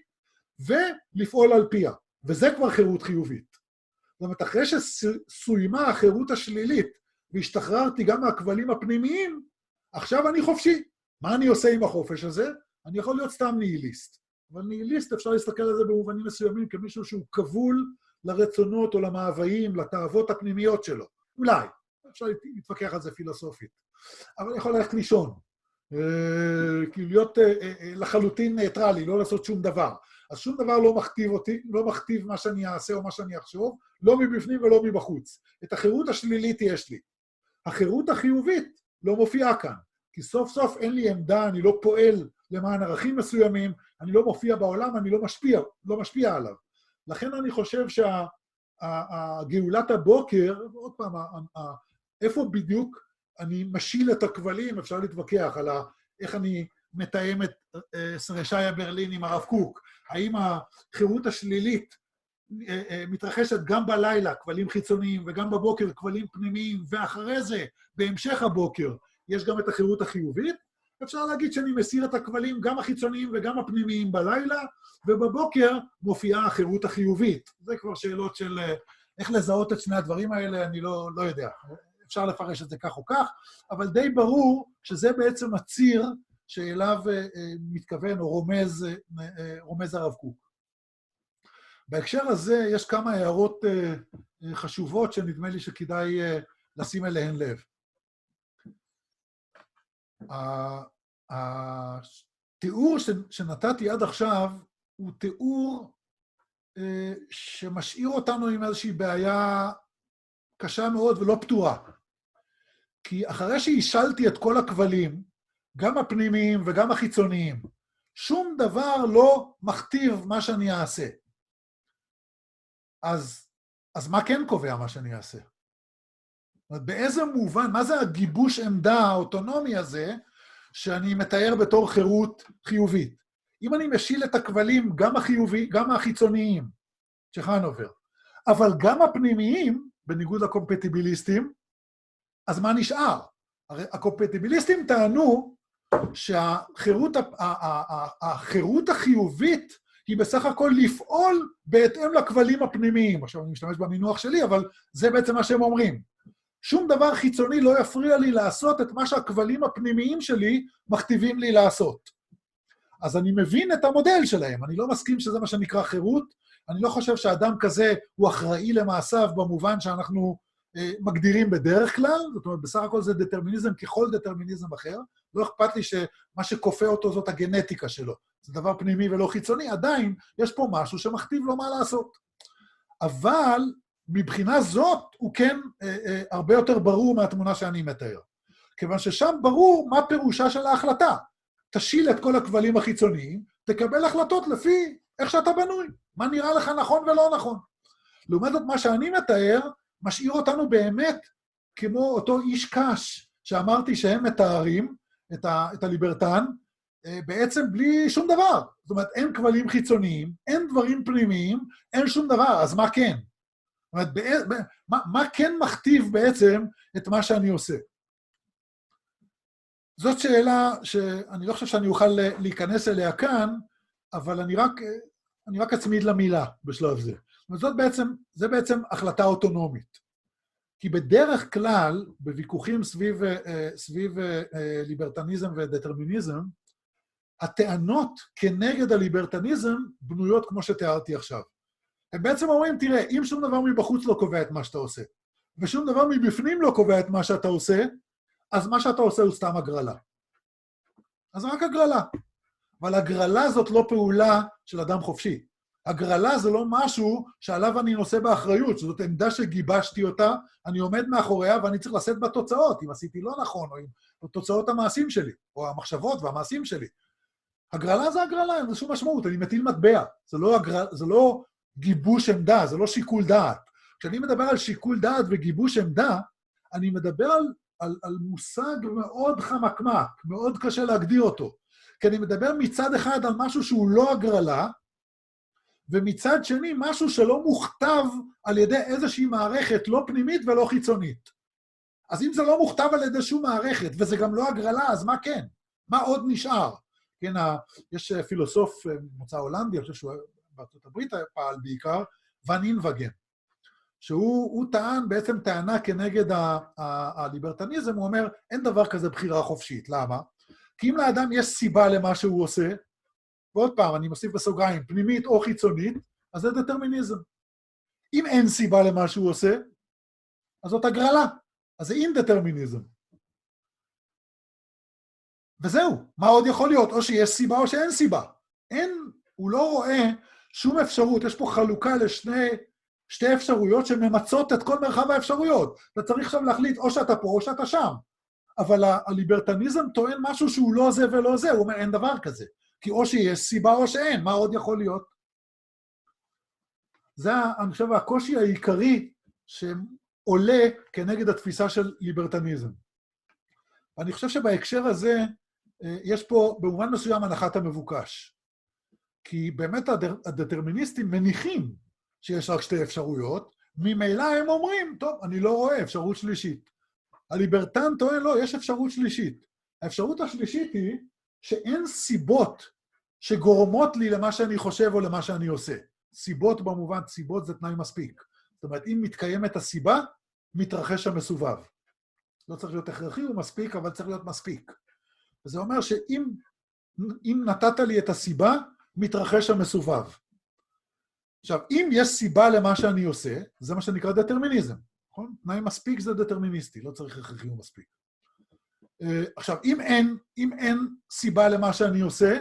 ולפעול על פיה. וזה כבר חירות חיובית. זאת אומרת, אחרי שסוימה החירות השלילית, והשתחררתי גם מהכבלים הפנימיים, עכשיו אני חופשי. מה אני עושה עם החופש הזה? אני יכול להיות סתם ניהיליסט. אבל ניהיליסט אפשר להסתכל על זה במובנים מסוימים, כמישהו שהוא כבול לרצונות או למאוויים, לתאוות הפנימיות שלו. אולי. אפשר להתווכח על זה פילוסופית. אבל אני יכול ללכת לישון. כאילו להיות לחלוטין ניטרלי, לא לעשות שום דבר. אז שום דבר לא מכתיב אותי, לא מכתיב מה שאני אעשה או מה שאני אחשוב, לא מבפנים ולא מבחוץ. את החירות השלילית יש לי. החירות החיובית לא מופיעה כאן, כי סוף סוף אין לי עמדה, אני לא פועל למען ערכים מסוימים, אני לא מופיע בעולם, אני לא משפיע עליו. לכן אני חושב שהגאולת הבוקר, עוד פעם, איפה בדיוק אני משיל את הכבלים, אפשר להתווכח על איך אני מתאם את שרשיה ברלין עם הרב קוק, האם החירות השלילית מתרחשת גם בלילה, כבלים חיצוניים, וגם בבוקר, כבלים פנימיים, ואחרי זה, בהמשך הבוקר, יש גם את החירות החיובית. אפשר להגיד שאני מסיר את הכבלים, גם החיצוניים וגם הפנימיים בלילה, ובבוקר מופיעה החירות החיובית. זה כבר שאלות של איך לזהות את שני הדברים האלה, אני לא יודע. אפשר לפרש את זה כך או כך, אבל די ברור שזה בעצם הציר שאליו מתכוון או רומז הרב קוק. בהקשר הזה יש כמה הערות חשובות שנדמה לי שכדאי לשים אליהן לב. התיאור שנתתי עד עכשיו הוא תיאור שמשאיר אותנו עם איזושהי בעיה קשה מאוד ולא פתורה. כי אחרי שהשלתי את כל הכבלים, גם הפנימיים וגם החיצוניים, שום דבר לא מכתיב מה שאני אעשה. אז מה כן קובע מה שאני אעשה? באיזה מובן, מה זה הגיבוש עמדה האוטונומי הזה שאני מתאר בתור חירות חיובית? אם אני משיל את הכבלים, גם החיצוניים, שחנובר, אבל גם הפנימיים, בניגוד לקומפטיביליסטים, אז מה נשאר? הרי הקומפטיביליסטים טענו שהחירות החיובית היא בסך הכל לפעול בהתאם לכבלים הפנימיים. עכשיו אני משתמש במינוח שלי, אבל זה בעצם מה שהם אומרים. שום דבר חיצוני לא יפריע לי לעשות את מה שהכבלים הפנימיים שלי מכתיבים לי לעשות. אז אני מבין את המודל שלהם, אני לא מסכים שזה מה שנקרא חירות, אני לא חושב שאדם כזה הוא אחראי למעשיו במובן שאנחנו מגדירים בדרך כלל, זאת אומרת, בסך הכל זה דטרמיניזם ככל דטרמיניזם אחר, לא אכפת לי שמה שכופה אותו זאת הגנטיקה שלו, זה דבר פנימי ולא חיצוני, עדיין יש פה משהו שמכתיב לו מה לעשות. אבל מבחינה זאת הוא כן הרבה יותר ברור מהתמונה שאני מתאר, כיוון ששם ברור מה פירושה של ההחלטה. תשיל את כל הכבלים החיצוניים, תקבל החלטות לפי איך שאתה בנוי, מה נראה לך נכון ולא נכון. לעומת זאת, מה שאני מתאר, משאיר אותנו באמת כמו אותו איש קש, שאמרתי שהם מתארים את הליברטן, בעצם בלי שום דבר. זאת אומרת, אין כבלים חיצוניים, אין דברים פנימיים, אין שום דבר, אז מה כן? זאת אומרת, מה כן מכתיב בעצם את מה שאני עושה? זאת שאלה שאני לא חושב שאני אוכל להיכנס אליה כאן, אבל אני רק אצמיד למילה בשלב זה. זה בעצם החלטה אוטונומית. כי בדרך כלל, בוויכוחים סביב ליברטניזם ודטרמיניזם, הטענות כנגד הליברטניזם בנויות כמו שתיארתי עכשיו. הם בעצם אומרים, תראה, אם שום דבר מבחוץ לא קובע את מה שאתה עושה, ושום דבר מבפנים לא קובע את מה שאתה עושה, אז מה שאתה עושה הוא סתם הגרלה. אז רק הגרלה. אבל הגרלה זאת לא פעולה של אדם חופשי. הגרלה זה לא משהו שעליו אני נושא באחריות, שזאת עמדה שגיבשתי אותה, אני עומד מאחוריה ואני צריך לשאת בתוצאות, אם עשיתי לא נכון, או עם תוצאות המעשים שלי, או המחשבות והמעשים שלי. הגרלה זה הגרלה, אין שום משמעות, אני מטיל מטבע. זה לא גיבוש עמדה, זה לא שיקול דעת. כשאני מדבר על שיקול דעת וגיבוש עמדה, אני מדבר על מושג מאוד חמקמק, מאוד קשה להגדיר אותו. כי אני מדבר מצד אחד על משהו שהוא לא הגרלה, ומצד שני משהו שלא מוכתב על ידי איזושהי מערכת לא פנימית ולא חיצונית. אז אם זה לא מוכתב על ידי שום מערכת, וזה גם לא הגרלה, אז מה כן? מה עוד נשאר? כן, יש פילוסוף מוצא הולנדי, אני חושב שהוא בארצות הברית פעל בעיקר, ואן אינבגן, שהוא טען בעצם טענה כנגד הליברטניזם, הוא אומר, אין דבר כזה בחירה חופשית. למה? כי אם לאדם יש סיבה למה שהוא עושה, ועוד פעם, אני מוסיף בסוגריים, פנימית או חיצונית, אז זה דטרמיניזם. אם אין סיבה למה שהוא עושה, אז זאת הגרלה. אז זה אינדטרמיניזם. וזהו, מה עוד יכול להיות? או שיש סיבה או שאין סיבה. הוא לא רואה שום אפשרות, יש פה חלוקה שתי אפשרויות שממצות את כל מרחב האפשרויות. אתה צריך עכשיו להחליט או שאתה פה או שאתה שם. אבל הליברטניזם טוען משהו שהוא לא זה ולא זה, הוא אומר אין דבר כזה. כי או שיש סיבה או שאין, מה עוד יכול להיות? זה, אני חושב, הקושי העיקרי שעולה כנגד התפיסה של ליברטניזם. אני חושב שבהקשר הזה, יש פה במובן מסוים הנחת המבוקש. כי באמת הדטרמיניסטים מניחים שיש רק שתי אפשרויות, ממילא הם אומרים, טוב, אני לא רואה אפשרות שלישית. הליברטן טוען, לא, יש אפשרות שלישית. האפשרות השלישית היא שאין סיבות שגורמות לי למה שאני חושב או למה שאני עושה. סיבות במובן, סיבות זה תנאי מספיק. זאת אומרת, אם מתקיימת הסיבה, מתרחש המסובב. לא צריך להיות הכרחי, הוא מספיק, אבל צריך להיות מספיק. וזה אומר שאם נתת לי את הסיבה, מתרחש המסובב. עכשיו, אם יש סיבה למה שאני עושה, זה מה שנקרא דטרמיניזם. נכון? תנאי מספיק זה דטרמיניסטי, לא צריך הכרחי ומספיק. עכשיו, אם אין סיבה למה שאני עושה,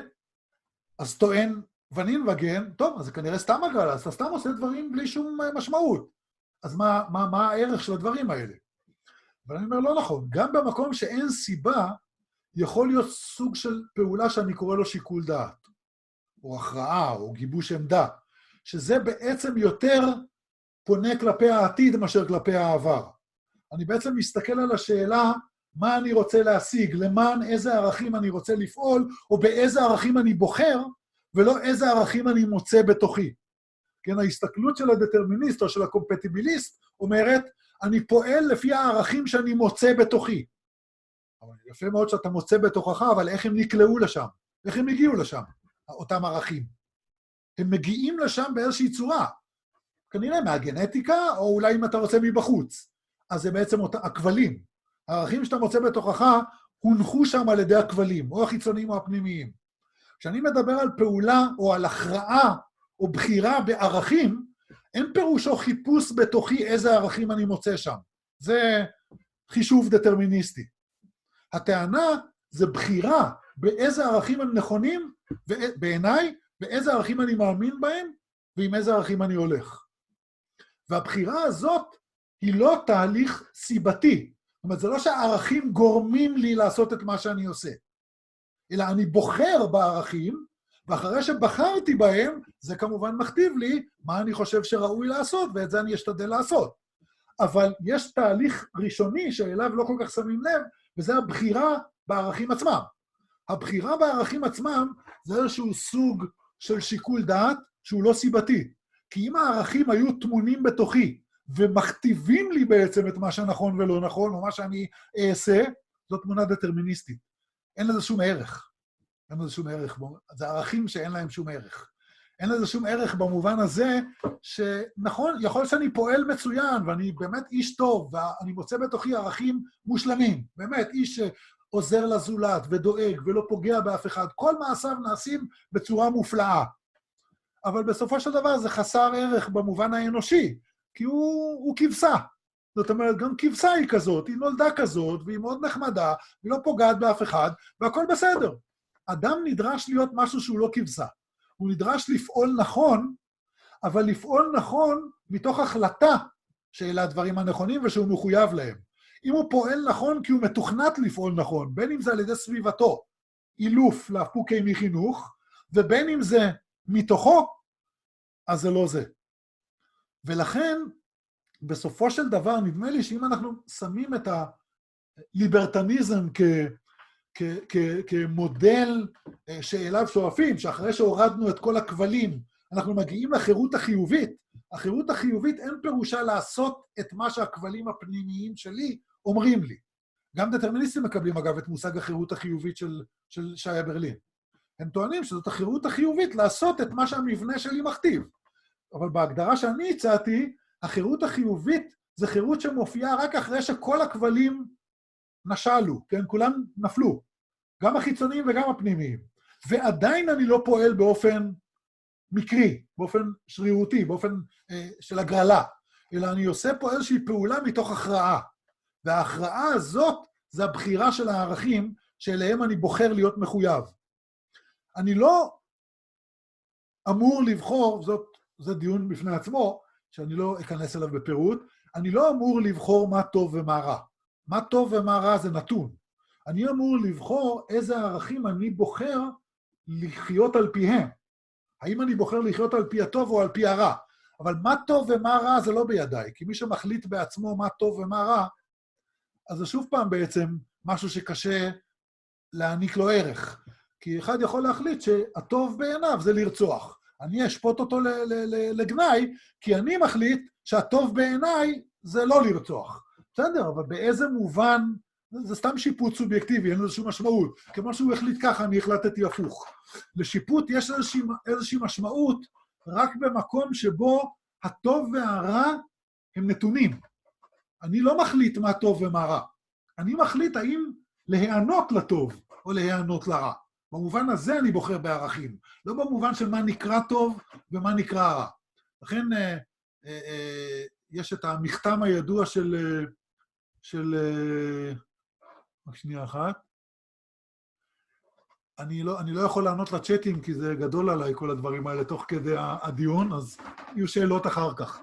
אז טוען ונין וגן, טוב, אז זה כנראה סתם הגל, אז אתה סתם עושה דברים בלי שום משמעות. אז מה הערך של הדברים האלה? אבל אני אומר, לא נכון, גם במקום שאין סיבה, יכול להיות סוג של פעולה שאני קורא לו שיקול דעת, או הכרעה, או גיבוש עמדה, שזה בעצם יותר פונה כלפי העתיד מאשר כלפי העבר. אני בעצם מסתכל על השאלה, מה אני רוצה להשיג, למען איזה ערכים אני רוצה לפעול, או באיזה ערכים אני בוחר, ולא איזה ערכים אני מוצא בתוכי. כן, ההסתכלות של הדטרמיניסט או של הקומפטיביליסט אומרת, אני פועל לפי הערכים שאני מוצא בתוכי. אבל יפה מאוד שאתה מוצא בתוכך, אבל איך הם נקלעו לשם? איך הם הגיעו לשם, אותם ערכים? הם מגיעים לשם באיזושהי צורה. כנראה מהגנטיקה, או אולי אם אתה רוצה מבחוץ. אז זה בעצם הכבלים. הערכים שאתה מוצא בתוכך, הונחו שם על ידי הכבלים, או החיצוניים או הפנימיים. כשאני מדבר על פעולה, או על הכרעה, או בחירה בערכים, אין פירושו חיפוש בתוכי איזה ערכים אני מוצא שם. זה חישוב דטרמיניסטי. הטענה זה בחירה באיזה ערכים הם נכונים, בעיניי, באיזה ערכים אני מאמין בהם, ועם איזה ערכים אני הולך. והבחירה הזאת היא לא תהליך סיבתי. זאת אומרת, זה לא שהערכים גורמים לי לעשות את מה שאני עושה, אלא אני בוחר בערכים, ואחרי שבחרתי בהם, זה כמובן מכתיב לי מה אני חושב שראוי לעשות, ואת זה אני אשתדל לעשות. אבל יש תהליך ראשוני שאליו לא כל כך שמים לב, וזה הבחירה בערכים עצמם. הבחירה בערכים עצמם זה איזשהו סוג של שיקול דעת שהוא לא סיבתי. כי אם הערכים היו תמונים בתוכי, ומכתיבים לי בעצם את מה שנכון ולא נכון, או מה שאני אעשה, זו תמונה דטרמיניסטית. אין לזה שום ערך. אין לזה שום ערך. זה ערכים שאין להם שום ערך. אין לזה שום ערך במובן הזה שנכון, יכול שאני פועל מצוין, ואני באמת איש טוב, ואני מוצא בתוכי ערכים מושלמים. באמת, איש שעוזר לזולת ודואג ולא פוגע באף אחד. כל מעשיו נעשים בצורה מופלאה. אבל בסופו של דבר זה חסר ערך במובן האנושי, כי הוא כבשה. זאת אומרת, גם כבשה היא כזאת, היא נולדה כזאת, והיא מאוד נחמדה, היא לא פוגעת באף אחד, והכל בסדר. אדם נדרש להיות משהו שהוא לא כבשה. הוא נדרש לפעול נכון, אבל לפעול נכון מתוך החלטה שאלה הדברים הנכונים ושהוא מחויב להם. אם הוא פועל נכון כי הוא מתוכנת לפעול נכון, בין אם זה על ידי סביבתו, אילוף להפוקי מחינוך, ובין אם זה מתוכו, אז זה לא זה. ולכן, בסופו של דבר, נדמה לי שאם אנחנו שמים את הליברטניזם כמודל שאליו שואפים, שאחרי שהורדנו את כל הכבלים, אנחנו מגיעים לחירות החיובית. החירות החיובית אין פירושה לעשות את מה שהכבלים הפנימיים שלי אומרים לי. גם דטרמיניסטים מקבלים, אגב, את מושג החירות החיובית של שעיה ברלין. הם טוענים שזאת החירות החיובית לעשות את מה שהמבנה שלי מכתיב. אבל בהגדרה שאני הצעתי, החירות החיובית זה חירות שמופיעה רק אחרי שכל הכבלים נשלו, כן? כולם נפלו, גם החיצוניים וגם הפנימיים. ועדיין אני לא פועל באופן מקרי, באופן שרירותי, באופן של הגרלה, אלא אני עושה פה איזושהי פעולה מתוך הכרעה. וההכרעה הזאת זה הבחירה של הערכים שאליהם אני בוחר להיות מחויב. אני לא אמור לבחור, זה דיון בפני עצמו, שאני לא אכנס אליו בפירוט, אני לא אמור לבחור מה טוב ומה רע. מה טוב ומה רע זה נתון. אני אמור לבחור איזה ערכים אני בוחר לחיות על פיהם. האם אני בוחר לחיות על פי הטוב או על פי הרע? אבל מה טוב ומה רע זה לא בידיי, כי מי שמחליט בעצמו מה טוב ומה רע, אז זה שוב פעם בעצם משהו שקשה להעניק לו ערך. כי אחד יכול להחליט שהטוב בעיניו זה לרצוח. אני אשפוט אותו לגנאי, כי אני מחליט שהטוב בעיניי זה לא לרצוח. בסדר, אבל באיזה מובן, זה סתם שיפוט סובייקטיבי, אין לזה שום משמעות. כמו שהוא החליט ככה, אני החלטתי הפוך. לשיפוט יש איזושהי משמעות רק במקום שבו הטוב והרע הם נתונים. אני לא מחליט מה טוב ומה רע. אני מחליט האם להיענות לטוב או להיענות לרע. במובן הזה אני בוחר בערכים, לא במובן של מה נקרא טוב ומה נקרא רע. לכן יש את המכתם הידוע של רק שנייה אחת. אני לא יכול לענות לצ'אטים, כי זה גדול עליי כל הדברים האלה תוך כדי הדיון, אז יהיו שאלות אחר כך.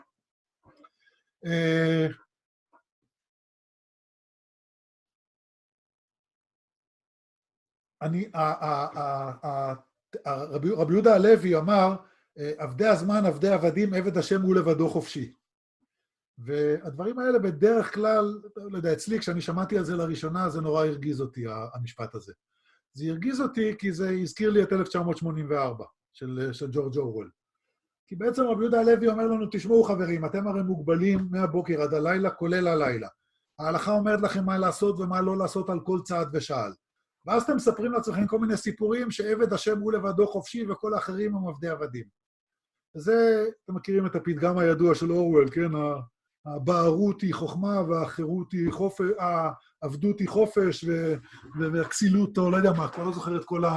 רבי יהודה הלוי אמר, עבדי הזמן, עבדי עבדים, עבד השם הוא לבדו חופשי. והדברים האלה בדרך כלל, לא יודע, אצלי, כשאני שמעתי על זה לראשונה, זה נורא הרגיז אותי, המשפט הזה. זה הרגיז אותי כי זה הזכיר לי את 1984 של ג'ורג' אורוול. כי בעצם רבי יהודה הלוי אומר לנו, תשמעו חברים, אתם הרי מוגבלים מהבוקר עד הלילה, כולל הלילה. ההלכה אומרת לכם מה לעשות ומה לא לעשות על כל צעד ושעל. ואז אתם מספרים לעצמכם כל מיני סיפורים שעבד השם הוא לבדו חופשי וכל האחרים הם עבדי עבדים. וזה, אתם מכירים את הפתגם הידוע של אורוול, כן? הבערות היא חוכמה והחירות היא חופש, העבדות היא חופש והכסילות, או לא יודע מה, כבר לא זוכר את כל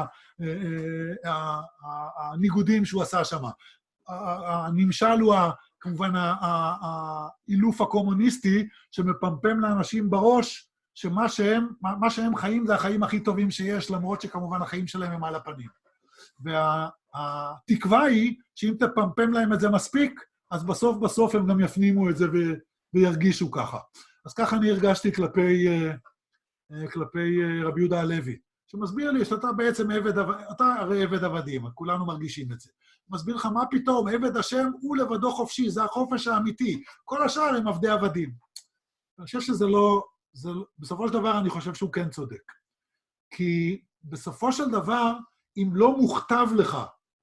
הניגודים שהוא עשה שם. הנמשל הוא כמובן האילוף הקומוניסטי שמפמפם לאנשים בראש שמה שהם חיים זה החיים הכי טובים שיש, למרות שכמובן החיים שלהם הם על הפנים. והתקווה היא שאם תפמפם להם את זה מספיק, אז בסוף הם גם יפנימו את זה וירגישו ככה. אז ככה אני הרגשתי כלפי רבי יהודה הלוי, שמסביר לי שאתה בעצם אתה הרי עבד עבדים, כולנו מרגישים את זה. מסביר לך מה פתאום, עבד השם הוא לבדו חופשי, זה החופש האמיתי, כל השאר הם עבדי עבדים. אני חושב שזה לא, בסופו של דבר אני חושב שהוא כן צודק. כי בסופו של דבר, אם לא מוכתב לך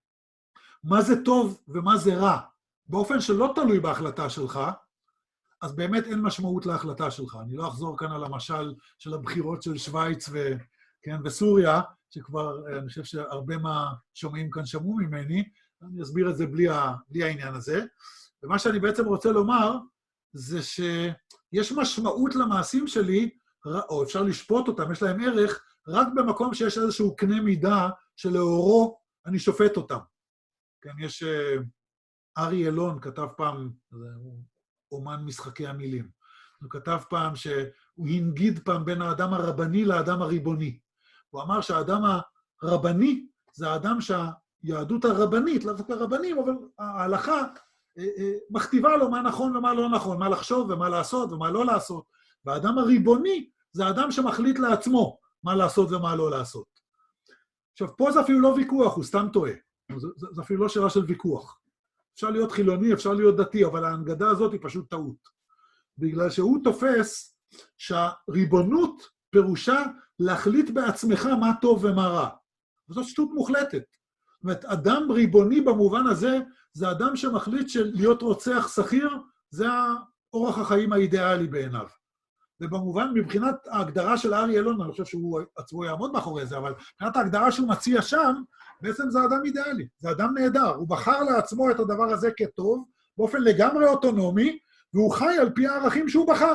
מה זה טוב ומה זה רע, באופן שלא תלוי בהחלטה שלך, אז באמת אין משמעות להחלטה שלך. אני לא אחזור כאן על המשל של הבחירות של שוויץ וסוריה, שכבר אני חושב שהרבה מהשומעים כאן שמעו ממני, אני אסביר את זה בלי העניין הזה. ומה שאני בעצם רוצה לומר, זה שיש משמעות למעשים שלי, או אפשר לשפוט אותם, יש להם ערך, רק במקום שיש איזשהו קנה מידה שלאורו אני שופט אותם. כן, יש ארי אלון כתב פעם, הוא אומן משחקי המילים, הוא כתב פעם שהוא הנגיד פעם בין האדם הרבני לאדם הריבוני. הוא אמר שהאדם הרבני זה האדם שהיהדות הרבנית, לא דווקא רבנים, אבל ההלכה מכתיבה לו מה נכון ומה לא נכון, מה לחשוב ומה לעשות ומה לא לעשות. והאדם הריבוני זה האדם שמחליט לעצמו מה לעשות ומה לא לעשות. עכשיו, פה זה אפילו לא ויכוח, הוא סתם טועה. זה אפילו לא שאלה של ויכוח. אפשר להיות חילוני, אפשר להיות דתי, אבל ההנגדה הזאת היא פשוט טעות. בגלל שהוא תופס שהריבונות פירושה להחליט בעצמך מה טוב ומה רע. וזאת שטות מוחלטת. זאת אומרת, אדם ריבוני במובן הזה, זה אדם שמחליט שלהיות רוצח שכיר, זה אורח החיים האידיאלי בעיניו. ובמובן, מבחינת ההגדרה של ארי אלון, אני חושב שהוא עצמו יעמוד מאחורי זה, אבל מבחינת ההגדרה שהוא מציע שם, בעצם זה אדם אידיאלי, זה אדם נהדר. הוא בחר לעצמו את הדבר הזה כטוב, באופן לגמרי אוטונומי, והוא חי על פי הערכים שהוא בחר.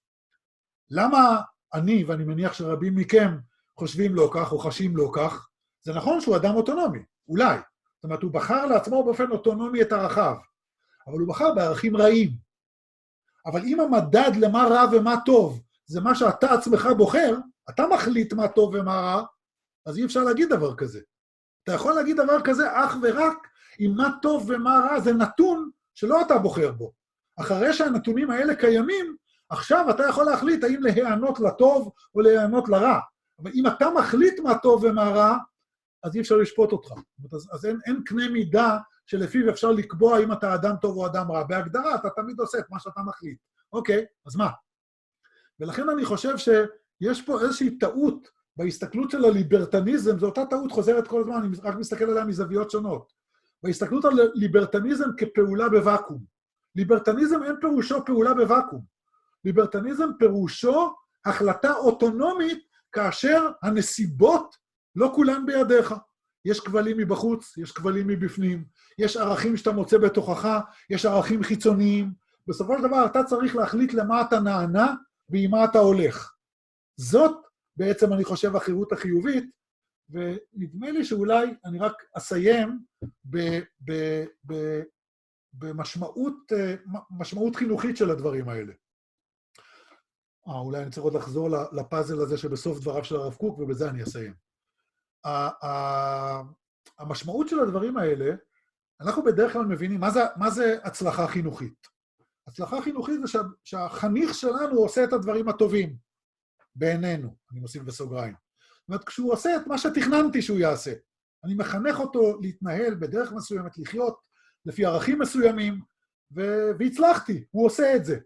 למה אני, ואני מניח שרבים מכם חושבים לא כך או חשים לא כך, זה נכון שהוא אדם אוטונומי, אולי. זאת אומרת, הוא בחר לעצמו באופן אוטונומי את ערכיו, אבל הוא בחר בערכים רעים. אבל אם המדד למה רע ומה טוב, זה מה שאתה עצמך בוחר, אתה מחליט מה טוב ומה רע, אז אי אפשר להגיד דבר כזה. אתה יכול להגיד דבר כזה אך ורק אם מה טוב ומה רע זה נתון שלא אתה בוחר בו. אחרי שהנתונים האלה קיימים, עכשיו אתה יכול להחליט האם להיענות לטוב או להיענות לרע. אבל אם אתה מחליט מה טוב ומה רע, אז אי אפשר לשפוט אותך. אז אין קנה מידה שלפיו אפשר לקבוע אם אתה אדם טוב או אדם רע. בהגדרה אתה תמיד עושה את מה שאתה מחליט. אוקיי, אז מה? ולכן אני חושב שיש פה איזושהי טעות בהסתכלות של הליברטניזם, זו אותה טעות חוזרת כל הזמן, אני רק מסתכל עליה מזוויות שונות. בהסתכלות על ליברטניזם כפעולה בוואקום. ליברטניזם אין פירושו פעולה בוואקום. ליברטניזם פירושו החלטה אוטונומית כאשר הנסיבות לא כולן בידיך. יש כבלים מבחוץ, יש כבלים מבפנים, יש ערכים שאתה מוצא בתוכך, יש ערכים חיצוניים. בסופו של דבר אתה צריך להחליט למה אתה נענה ועם מה אתה הולך. זאת בעצם אני חושב החירות החיובית, ונדמה לי שאולי אני רק אסיים במשמעות חינוכית של הדברים האלה. אולי אני צריך עוד לחזור לפאזל הזה שבסוף דבריו של הרב קוק, ובזה אני אסיים. המשמעות של הדברים האלה, אנחנו בדרך כלל מבינים מה זה הצלחה חינוכית. הצלחה חינוכית זה שהחניך שלנו עושה את הדברים הטובים בעינינו, אני מוסיף בסוגריים. זאת אומרת, כשהוא עושה את מה שתכננתי שהוא יעשה, אני מחנך אותו להתנהל בדרך מסוימת, לחיות לפי ערכים מסוימים, והצלחתי, הוא עושה את זה.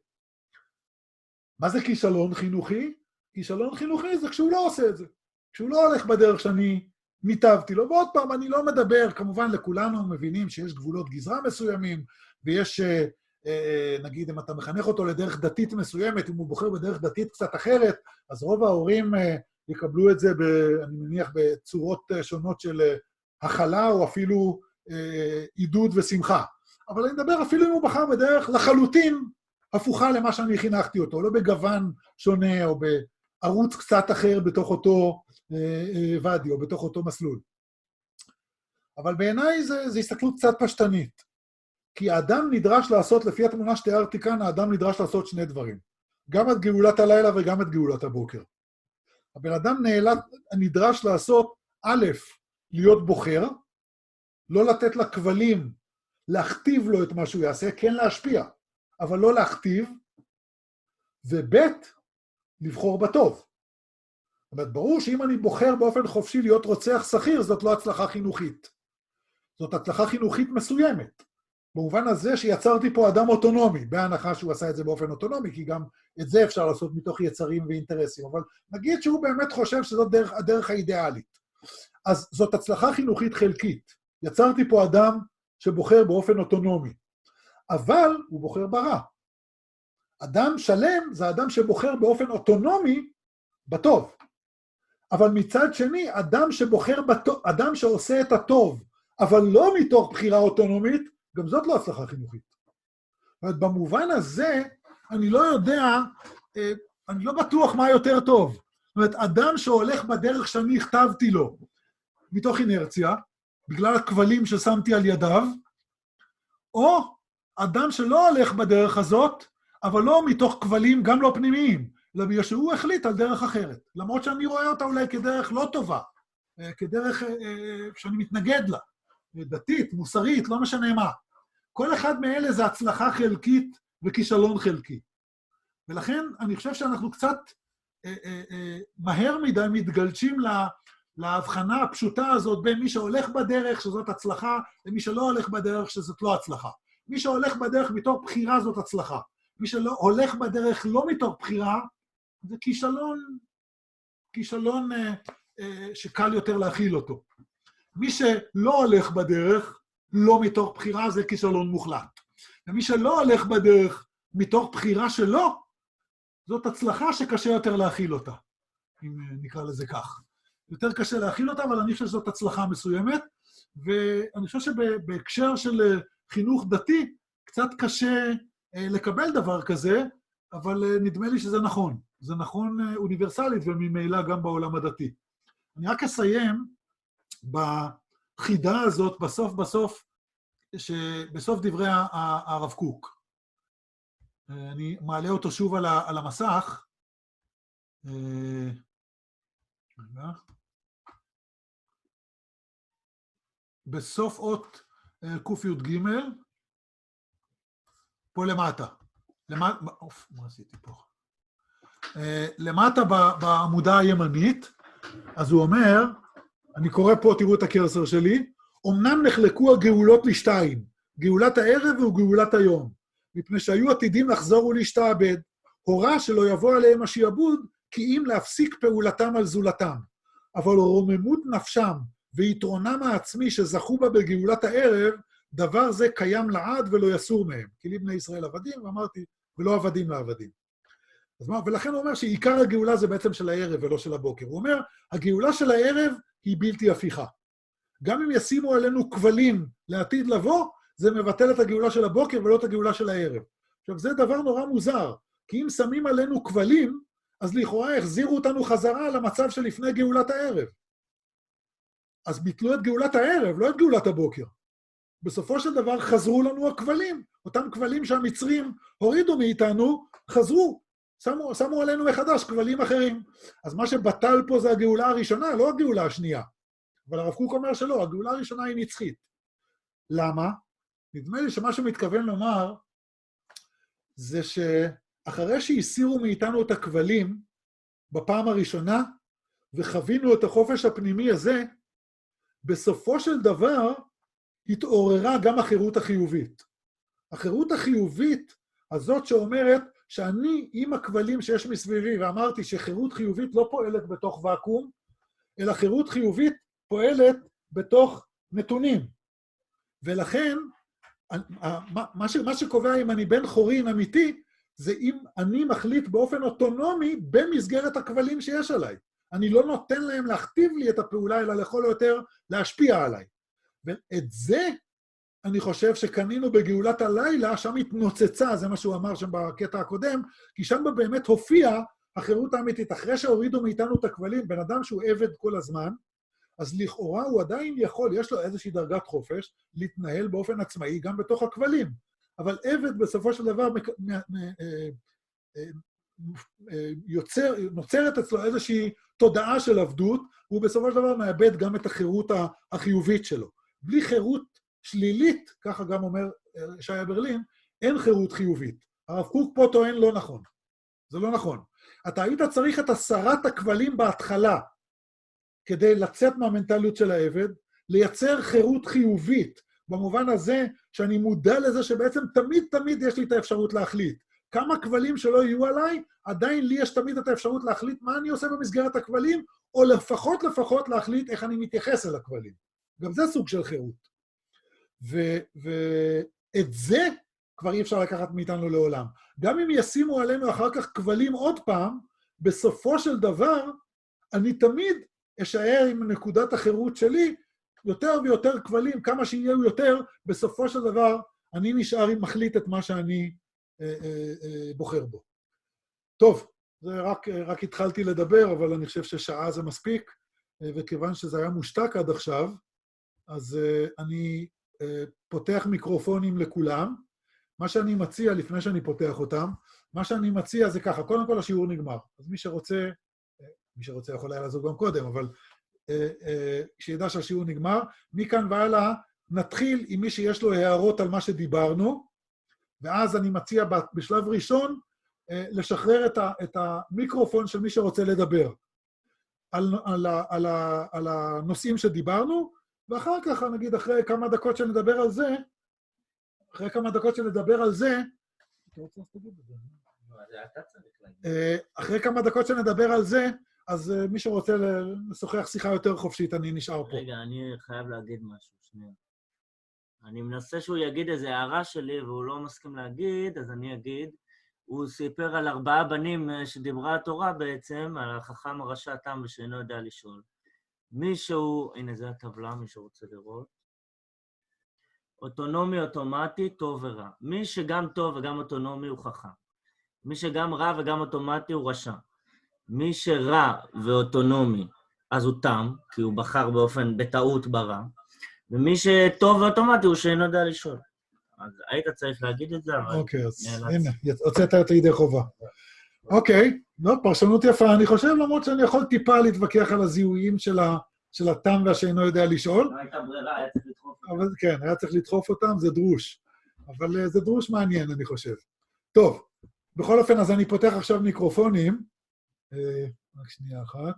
מה זה כישלון חינוכי? כישלון חינוכי זה כשהוא לא עושה את זה. כשהוא לא הולך בדרך שאני ניתבתי לו, ועוד פעם, אני לא מדבר, כמובן לכולנו מבינים שיש גבולות גזרה מסוימים, ויש, נגיד, אם אתה מחנך אותו לדרך דתית מסוימת, אם הוא בוחר בדרך דתית קצת אחרת, אז רוב ההורים יקבלו את זה, אני מניח, בצורות שונות של הכלה, או אפילו עידוד ושמחה. אבל אני מדבר אפילו אם הוא בחר בדרך לחלוטין הפוכה למה שאני חינכתי אותו, לא בגוון שונה, או בערוץ קצת אחר בתוך אותו ואדי, או בתוך אותו מסלול. אבל בעיניי זה הסתכלות קצת פשטנית. כי האדם נדרש לעשות, לפי התמונה שתיארתי כאן, האדם נדרש לעשות שני דברים. גם את גאולת הלילה וגם את גאולת הבוקר. הבן אדם נדרש לעשות, א', להיות בוחר, לא לתת לכבלים להכתיב לו את מה שהוא יעשה, כן להשפיע, אבל לא להכתיב, וב', לבחור בטוב. זאת אומרת, ברור שאם אני בוחר באופן חופשי להיות רוצח שכיר, זאת לא הצלחה חינוכית. זאת הצלחה חינוכית מסוימת. במובן הזה שיצרתי פה אדם אוטונומי, בהנחה שהוא עשה את זה באופן אוטונומי, כי גם את זה אפשר לעשות מתוך יצרים ואינטרסים, אבל נגיד שהוא באמת חושב שזאת הדרך האידיאלית. אז זאת הצלחה חינוכית חלקית. יצרתי פה אדם שבוחר באופן אוטונומי, אבל הוא בוחר ברע. אדם שלם זה אדם שבוחר באופן אוטונומי בטוב. אבל מצד שני, אדם שעושה את הטוב, אבל לא מתוך בחירה אוטונומית, גם זאת לא הצלחה חינוכית. זאת אומרת, במובן הזה, אני לא יודע, אני לא בטוח מה יותר טוב. זאת אומרת, אדם שהולך בדרך שאני הכתבתי לו, מתוך אינרציה, בגלל הכבלים ששמתי על ידיו, או אדם שלא הולך בדרך הזאת, אבל לא מתוך כבלים, גם לא פנימיים, אלא בגלל שהוא החליט על דרך אחרת. למרות שאני רואה אותה אולי כדרך לא טובה, כדרך שאני מתנגד לה, דתית, מוסרית, לא משנה מה. כל אחד מאלה זה הצלחה חלקית וכישלון חלקי. ולכן אני חושב שאנחנו קצת מהר מדי מתגלשים להבחנה הפשוטה הזאת בין מי שהולך בדרך שזאת הצלחה, למי שלא הולך בדרך שזאת לא הצלחה. מי שהולך בדרך מתוך בחירה זאת הצלחה. מי שלא הולך בדרך לא מתוך בחירה, זה כישלון שקל יותר להכיל אותו. מי שלא הולך בדרך, לא מתוך בחירה, זה כישלון מוחלט. ומי שלא הולך בדרך מתוך בחירה שלו, זאת הצלחה שקשה יותר להכיל אותה, אם נקרא לזה כך. יותר קשה להכיל אותה, אבל אני חושב שזאת הצלחה מסוימת, ואני חושב שבהקשר של חינוך דתי, קצת קשה לקבל דבר כזה, אבל נדמה לי שזה נכון. זה נכון אוניברסלית וממילא גם בעולם הדתי. אני רק אסיים בחידה הזאת בסוף דברי הרב קוק. אני מעלה אותו שוב על המסך. רגע. בסוף אות קי"ג, פה למטה. מה עשיתי פה? למטה בעמודה הימנית, אז הוא אומר, אני קורא פה, תראו את הקרסר שלי, אמנם נחלקו הגאולות לשתיים, גאולת הערב וגאולת היום, מפני שהיו עתידים לחזור ולהשתעבד, הורה שלא יבוא עליהם השיעבוד, כי אם להפסיק פעולתם על זולתם. אבל רוממות נפשם ויתרונם העצמי שזכו בה בגאולת הערב, דבר זה קיים לעד ולא יסור מהם. כי לי בני ישראל עבדים, ואמרתי, ולא עבדים לעבדים. ולכן הוא אומר שעיקר הגאולה זה בעצם של הערב ולא של הבוקר. הוא אומר, הגאולה של הערב היא בלתי הפיכה. גם אם ישימו עלינו כבלים לעתיד לבוא, זה מבטל את הגאולה של הבוקר ולא את הגאולה של הערב. עכשיו, זה דבר נורא מוזר, כי אם שמים עלינו כבלים, אז לכאורה החזירו אותנו חזרה למצב שלפני גאולת הערב. אז ביטלו את גאולת הערב, לא את גאולת הבוקר. בסופו של דבר חזרו לנו הכבלים. אותם כבלים שהמצרים הורידו מאיתנו, חזרו. שמו עלינו מחדש כבלים אחרים. אז מה שבטל פה זה הגאולה הראשונה, לא הגאולה השנייה. אבל הרב קוק אומר שלא, הגאולה הראשונה היא נצחית. למה? נדמה לי שמה שמתכוון לומר, זה שאחרי שהסירו מאיתנו את הכבלים בפעם הראשונה, וחווינו את החופש הפנימי הזה, בסופו של דבר התעוררה גם החירות החיובית. החירות החיובית הזאת שאומרת שאני עם הכבלים שיש מסביבי, ואמרתי שחירות חיובית לא פועלת בתוך ואקום, אלא חירות חיובית פועלת בתוך נתונים. ולכן, מה שקובע אם אני בן חורין אמיתי, זה אם אני מחליט באופן אוטונומי במסגרת הכבלים שיש עליי. אני לא נותן להם להכתיב לי את הפעולה, אלא לכל היותר להשפיע עליי. ואת זה אני חושב שקנינו בגאולת הלילה, שם התנוצצה, זה מה שהוא אמר שם בקטע הקודם, כי שם באמת הופיע החירות האמיתית. אחרי שהורידו מאיתנו את הכבלים, בן אדם שהוא עבד כל הזמן, אז לכאורה הוא עדיין יכול, יש לו איזושהי דרגת חופש, להתנהל באופן עצמאי גם בתוך הכבלים. אבל עבד בסופו של דבר נוצרת אצלו איזושהי תודעה של עבדות, והוא בסופו של דבר מאבד גם את החירות החיובית שלו. בלי חירות שלילית, ככה גם אומר שי ברלין, אין חירות חיובית. הרב קוק פה טוען לא נכון. זה לא נכון. אתה היית צריך את הסרת הכבלים בהתחלה, כדי לצאת מהמנטליות של העבד, לייצר חירות חיובית, במובן הזה שאני מודע לזה שבעצם תמיד יש לי את האפשרות להחליט. כמה כבלים שלא יהיו עליי, עדיין לי יש תמיד את האפשרות להחליט מה אני עושה במסגרת הכבלים, או לפחות להחליט איך אני מתייחס אל הכבלים. גם זה סוג של חירות. ואת זה כבר אי אפשר לקחת מאיתנו לעולם. גם אם ישימו עלינו אחר כך כבלים עוד פעם, בסופו של דבר, אני תמיד אשאר עם נקודת החירות שלי, יותר ויותר כבלים, כמה שיהיו יותר, בסופו של דבר אני נשאר עם מחליט את מה שאני בוחר בו. טוב, זה רק התחלתי לדבר, אבל אני חושב ששעה זה מספיק, וכיוון שזה היה מושתק עד עכשיו, אז אני פותח מיקרופונים לכולם. מה שאני מציע, לפני שאני פותח אותם, מה שאני מציע זה ככה, קודם כל השיעור נגמר. אז מי שרוצה יכול היה לעזור גם קודם, אבל שידע שהשיעור נגמר. מכאן והלאה נתחיל עם מי שיש לו הערות על מה שדיברנו, ואז אני מציע בשלב ראשון לשחרר את המיקרופון של מי שרוצה לדבר על הנושאים שדיברנו, ואחר כך, נגיד, אחרי כמה דקות שנדבר על זה, אתה רוצה להגיד את זה? זה אתה צריך להגיד. אחרי כמה דקות שנדבר על זה, אז מי שרוצה לשוחח שיחה יותר חופשית, אני נשאר פה. רגע, אני חייב להגיד משהו, שנייה. אני מנסה שהוא יגיד איזו הערה שלי, והוא לא מסכים להגיד, אז אני אגיד. הוא סיפר על 4 בנים שדיברה התורה בעצם, על החכם הרשע תם ושאינו יודע לשאול. מישהו, הנה זה הטבלה, מי שרוצה לראות. אוטונומי אוטומטי, טוב ורע. מי שגם טוב וגם אוטונומי הוא חכם. מי שגם רע וגם אוטומטי הוא רשע. מי שרע ואוטונומי, אז הוא תם, כי הוא בחר בטעות ברע. ומי שטוב ואוטומטי הוא שאינו יודע לשאול. אז היית צריך להגיד את זה, אבל... אוקיי, אז הנה, הוצאת את לידי חובה. אוקיי, לא, פרשנות יפה. אני חושב, למרות שאני יכול טיפה להתווכח על הזיהויים של התם והשאינו יודע לשאול. לא הייתה ברירה, היה צריך לדחוף אותם. אבל כן, היה צריך לדחוף אותם, זה דרוש. אבל זה דרוש מעניין, אני חושב. טוב, בכל אופן, אז אני פותח עכשיו מיקרופונים. רק שנייה אחת.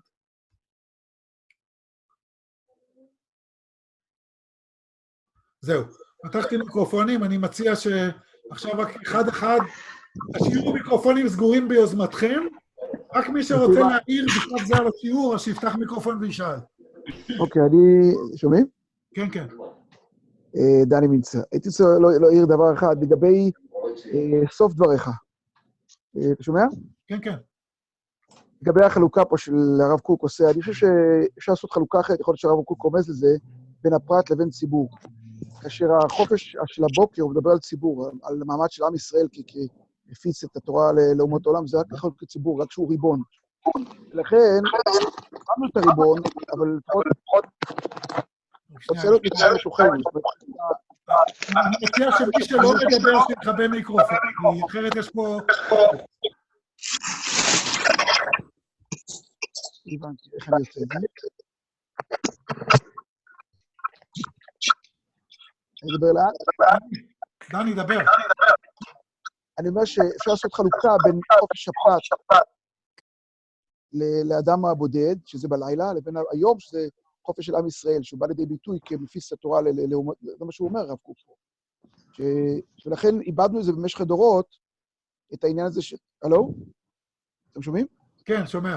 זהו, פתחתי מיקרופונים, אני מציע שעכשיו רק אחד, השאירו מיקרופונים סגורים ביוזמתכם, רק מי שרוצה להעיר בשלב זה על השיעור, אז שיפתח מיקרופון וישאל. אוקיי, אני... שומעים? כן, כן. דני מנצר. הייתי רוצה להעיר דבר אחד, לגבי סוף דבריך. אתה שומע? כן, כן. לגבי החלוקה פה של הרב קוק עושה, אני חושב שאפשר לעשות חלוקה אחרת, יכול להיות שהרב קוק רומז לזה, בין הפרט לבין ציבור. כאשר החופש של הבוקר, הוא מדבר על ציבור, על מעמד של עם ישראל כמפיץ את התורה לאומות העולם, זה רק יכול להיות כציבור, רק שהוא ריבון. לכן, קמנו את הריבון, אבל לפחות רוצה להיות מצרים מתוכנו. אני מציע שמי שלא מדבר שיתחבא מיקרופון, כי אחרת יש פה... הבנתי, איך אני עושה את זה? אני אדבר לאט? דני, דבר. אני אומר שאפשר לעשות חלוקה בין חופש הפרט לאדם הבודד, שזה בלילה, לבין היום, שזה חופש של עם ישראל, שהוא בא לידי ביטוי כמפיץ התורה לאומות, זה מה שהוא אומר, הרב קוק. ולכן איבדנו את זה במשך הדורות, את העניין הזה הלו? אתם שומעים? כן, שומע.